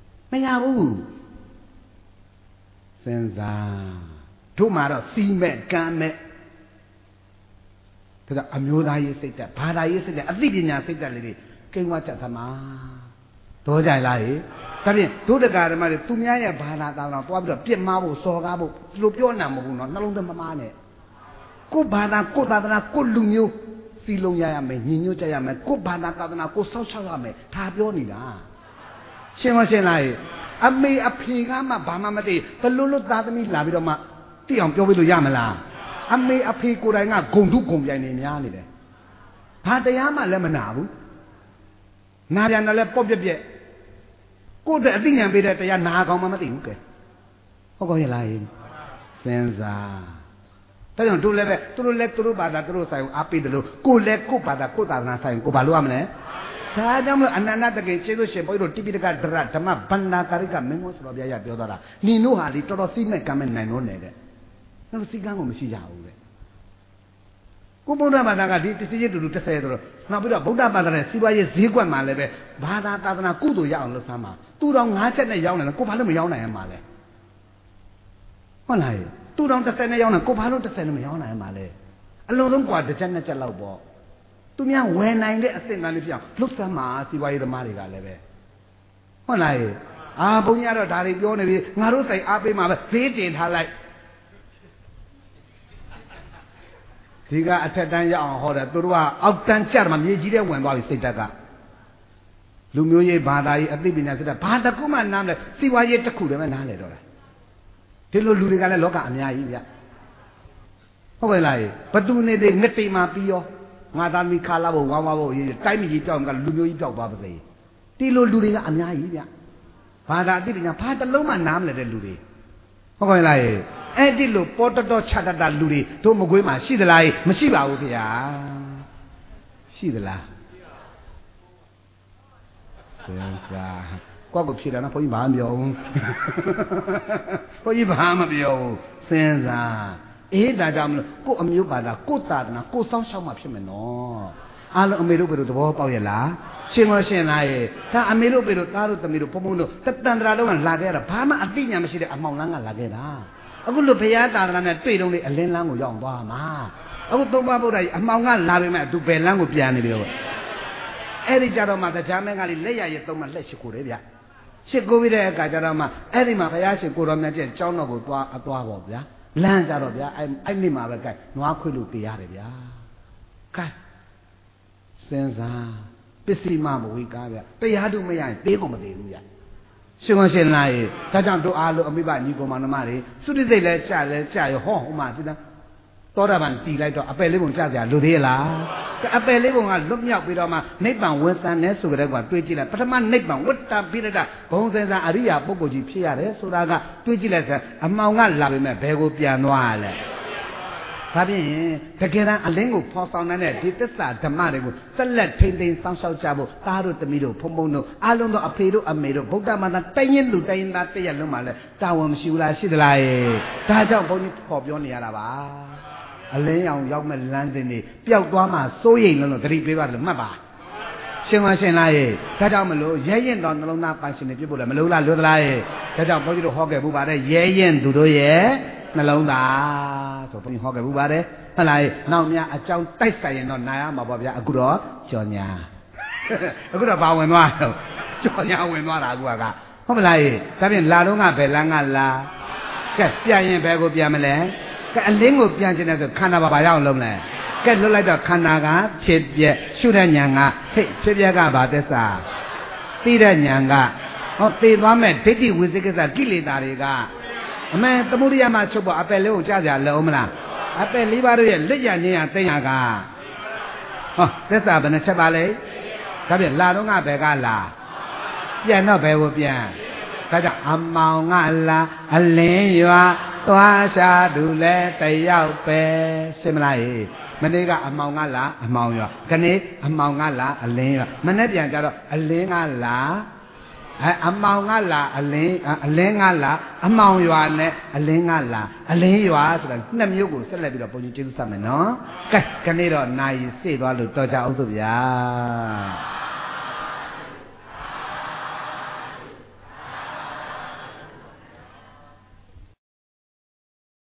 စဉ်းစားတို့မှာတော့စီးမဲ့ကမ်းမဲ့ဒါကအမျိုးသားရေးစိတ်သက်ဘာသာရေးစိတ်သက်အသိပညာစိတ်သက်လေးတွေကိန်းဝါချက်သမားတော့ကြလားဟေ့ဒါဖြင့်ဒုဒကာဓမ္မတွေသူများရဲ့ဘာသာသာတော့တွားပြီးတော့ပြစ်မှားဖို့စော်ကားဖို့ဒီလိုပြောနိုင်မဟုတ်ဘူးနော်နှလုံးသွင်းမမားနဲ့ကိုဘာသာကိုသာသနာကိုလူမျိုးစီလုံးရရမယ်ညီညွတ်ကြရမယ်ကိုဘာသာသာသနာကိုစောက်ရှောက်ရမယ်ဒါပြောနေတာရှင်းမရှင်းလားအမေအဖေကမှဘာမှမသိဘလို့သားသမီးလာပြီးတော့မှသိအောင်ပြောပြလို့ရမလားအမေအဖေကိုယ်တိုင်ကဂုံထုဂုံပြိုင်နေများနေတယ်ဘာတရားမှလည်းမနာဘူးနာပြန်တယ်လည်းပေါ့ပြက်ပြက်ကိုယ့်အတွက်အသိဉာဏ်ပေးတဲ့တရားနာကောင်းမှမသိဘူးကဲဟုတ်ကောရဲ့လားစဉ်းစားဒါကြောင့်တို့လည်းပဲသူတို့ဘာသာသူတို့ဆိုင်အားပေးတယ်လို့ကိုယ်လည်းကိုယ့်ဘာသာကိုယ့်သာသနာဆိုင်ကိုဘာလို့ရမလဲဒါကြောင့်မလို့အနန္တတကယ်ကျေးဇူးရှင်ဘုန်းကြီးတို့တိပိဋကဒရဓမ္မဗန္နာကာရိကမင်းကိုဆိုတော့ဘုရားပြောသွားတာနင်တို့ဟာဒီတော်တော်စီးမဲ့ကမ်းမဲ့နိုင်လို့နေတဲ့တို့စီကမ်းကိုမရှိကြဘူးတဲ့ကိုဗုဒ္ဓဘာသာကဒီတစီရတူတူ30ဆိုတော့နောက်ပြီးတော့ဗုဒ္ဓဘာသာနဲ့စီးပွားရေးဈေးကွက်မှာလည်းပဲဘာသာသာသနာကုသိုလ်ရအောင်လုပ်စမ်းပါသူတော်5ချက်နဲ့ရောင်းတယ်ကိုဘာလို့မရောင်းနိုင်ရမှာလဲဟုတ်လားသူတော်30နဲ့ရောင်းတယ်ကိုဘာလို့30နဲ့မရောင်းနိုင်ရမှာလဲအလုံးစုံกว่าတစ်ချက်2ချက်လောက်ပေါ့သူများဝယ်နိုင်တဲ့အဆင့်တန်းလေးပြောင်းလှုပ်စမ်းမှာစီးပွားရေးသမားတွေကလည်းပဲဟုတ်လားဘုန်းကြီးကတော့ဒါတွေပြောနေပြီငါတို့ဆိုင်အားပေးမှာပဲဈေးတင်ထားလိုက်ဒီကအထက်တန်းရအောင်ဟောတယ်သူတို့ကအောက်တန်းကျတယ်မှာမြေကြီးထဲဝင်သွားပြီစိတ်ဓာတ်ကလူမျိုးရေးဘာသာရေးအသိပညာစိတ်ဓာတ်ဘာတစ်ခုမှနားမလဲစီးပွားရေးတစ်ခုတည်းပဲနားလဲတော့တယ်ဒီလိုလူတွေကလည်းလောကအများကြီးဗျဟုတ်ပဲလားဘသူနေတဲ့ငတိမှာပြီးရောငါသားမိခါလာဖို့ဝါဝါဖို့တိုင်းပြည်ကြီးပြောင်းကလူမျိုးကြီးပြောက်သွားပါစေဒီလိုလူတွေကအများကြီးဗျဘာသာအသိပညာဘာတစ်လုံးမှနားမလဲတဲ့လူတွေဟုတ်ကဲ့လားအဲ့ဒီလိုပေါ်တော်ချတတလူတွေတို့မကွေးမှာရှိသလားမရှိပါဘူးခင်ဗျာရှိသလားစဉ်းစားကိုယ့်ကိုဖြေတယ်နော်ဘုန်းကြီးဘာမပြောဘူးဘုန်းကြီးဘာမပြောဘူးစဉ်းစားဒါကြောင့်မလို့ကိုယ့်အမျိုးဘာသာကိုယ့်သာသနာကိုယ်စောင့်ရှောက်မှဖြစ်မယ်နော်အားလုံးအမေတို့ဘယ်လိုသဘောပေါက်ရဲ့လားရှင်းမရှင်းလားဒါအမေတို့ဘယ်လိုသားတို့သမီးတို့ဘုံဘုံတို့တန်တရာလုံးကလာခဲ့တာဘာမှအသိဉာဏ်မရှိတဲ့အမောင်လန်းကလာခဲ့တာအခုလို့ဘုရားသာသနာနဲ့တွေ့တော့လေအလင်းလန်းကိုရောက်သွားမှာအခုသုံးပါးဗုဒ္ဓကြီးအမောင်ကလာပေမဲ့သူဘယ်လန်းကိုပြန်နေပြီတော့အဲ့ဒီကြတော့မှတရားမင်းကလေးလက်ရရသုံးမှလက်ရှိကိုတယ်ဗျရှစ်ကိုပြီးတဲ့အခါကျတော့မှအဲ့ဒီမှာဘုရားရှင်ကိုတော်မြတ်ကျင့်ကျောင်းတော်ကိုသွားပေါ့ဗျာလမ်းကြတော့ဗျာအဲ့နေ့မှာပဲကဲနွားခွေလို့တေးရတယ်ဗျာကဲစဉ်းစားပစ္စည်းမမဝေကားဗျတရားတို့မရရင်သေးကုန်မသေးဘူးဗျရှင်ကောရှင်လာရေဒါကြောင့်တို့အားလုံးအမိဘညီကောင်မနှမတွေသုတိစိတ်လဲကြာရဟောဟိုမှာဒီသောတာပန်တီလိုက်တော့အပယ်လေးပုံကြာစရာလူသေးလားအပယ်လေးပုံကလွတ်မြောက်ပြီးတော့မှနိဗ္ဗာန်ဝင်စံနေဆိုကြတဲ့ကွာတွေးကြည့်လိုက်ပထမနိဗ္ဗာန်ဝတ္တပိရဒဘုံစင်စာအရိယာပုဂ္ဂိုလ်ကြီးဖြစ်ရတယ်ဆိုတာကတွေးကြည့်လိုက်စမ်းအမှောင်ကလာပေမဲ့ဘယ်ကိုပြန်သွားရလဲဒါဖြင့်တကယ်တမ်းအလင်းကိုဖော်ဆောင်တဲ့ဒီသစ္စာဓမ္မတွေကိုဆက်လက်ထိမ့်သိမ်းစောင့်ရှောက်ကြဖို့သားတို့သမီးတို့ဖုံဖုံတို့အားလုံးသောအဖေတို့အမေတို့ဗုဒ္ဓဘာသာတိုင်းရင်လူတိုင်းသားတရက်လုံးမှာလဲတာဝန်မရှိဘူးလားရှိသလားဒါကြောင့်ဘုန်းကြီးခေါ်ပြောနေရတာပါအလင်းရောင်ရောက်မဲ့လမ်းစဉ်တွေပျောက်သွားမှစိုးရိမ်လို့သတိပေးပါလို့မှတ်ပါရှင်မရှင်လားဒါကြောင့်မလို့ရဲရင်တော်နှလုံးသားပိုင်ရှင်တွေပြဖို့လည်းမလို့လားလွတ်သလားဒါကြောင့်ဘုန်းကြီးတို့ဟောခဲ့မှုပါတယ်ရဲရင်သူတို့ရဲ့နှလုံးသားဆိုဘုန်းကြီးဟောခဲ့မှုပါတယ်ဟုတ်လားနောက်များအကြောင်းတိုက်ဆိုင်ရင်တော့နာရမှာပေါ့ဗျာအခုတော့ကြော်ညာအခုတော့ဘာဝင်သွားတော့ကြော်ညာဝင်သွားတာအခုကဟုတ်မလားဒါဖြင့်လာတော့ကဘယ်လမ်းကလာကဲပြန်ရင်ဘယ်ကိုပြန်မလဲကဲအလင်းကိုပြန်ချင်တယ်ဆိုခန္ဓာဘာရောက်လုံးလဲကဲလွတ်လိုက်တော့ခန္ဓာကဖြစ်ပြက်ရှုတဲ့ဉာဏ်ကဟိတ်ဖြစ်ပြက်ကဘာသစ္စာသိတဲ့ဉာဏ်ကဟောသိသွားမဲ့ဒိဋ္ဌိဝိသိကိစ္စကိလေသာတွေကအမှန်သမုဒိယမှာချုပ်ဖို့အပယ်လေးကိုကြားကြလုံးမလားအပယ်လေးပါးတို့ရဲ့လက်ရခြင်းရသိညာကဟောသစ္စာဘယ်နှချက်ပါလဲဒါပြန်လာတော့ကဘယ်ကလာပြန်တော့ဘယ်ကိုပြန်ဒါကြောင့်အမောင်ကလာအလင်းရွာသွားရှာသူလဲတယောက်ပဲရှင်းမလားမနေ့ကအမောင်ကလာအမောင်ရွာခနေ့အမောင်ကလာအလင်းရွာမနေ့ပြန်ကြတော့အလင်းကလာအမောင်ကလာအလင်းကလာအမောင်ရွာနဲ့အလင်းကလာအလင်းရွာဆိုတာနှစ်မျိုးကိုဆက်လက်ပြီးတော့ဘုန်းကြီးကျေးဇူးဆက်မယ်နော်ကဲခနေ့တော့နိုင်စေသွားလို့တော်ကြအောင်စို့ဗျာ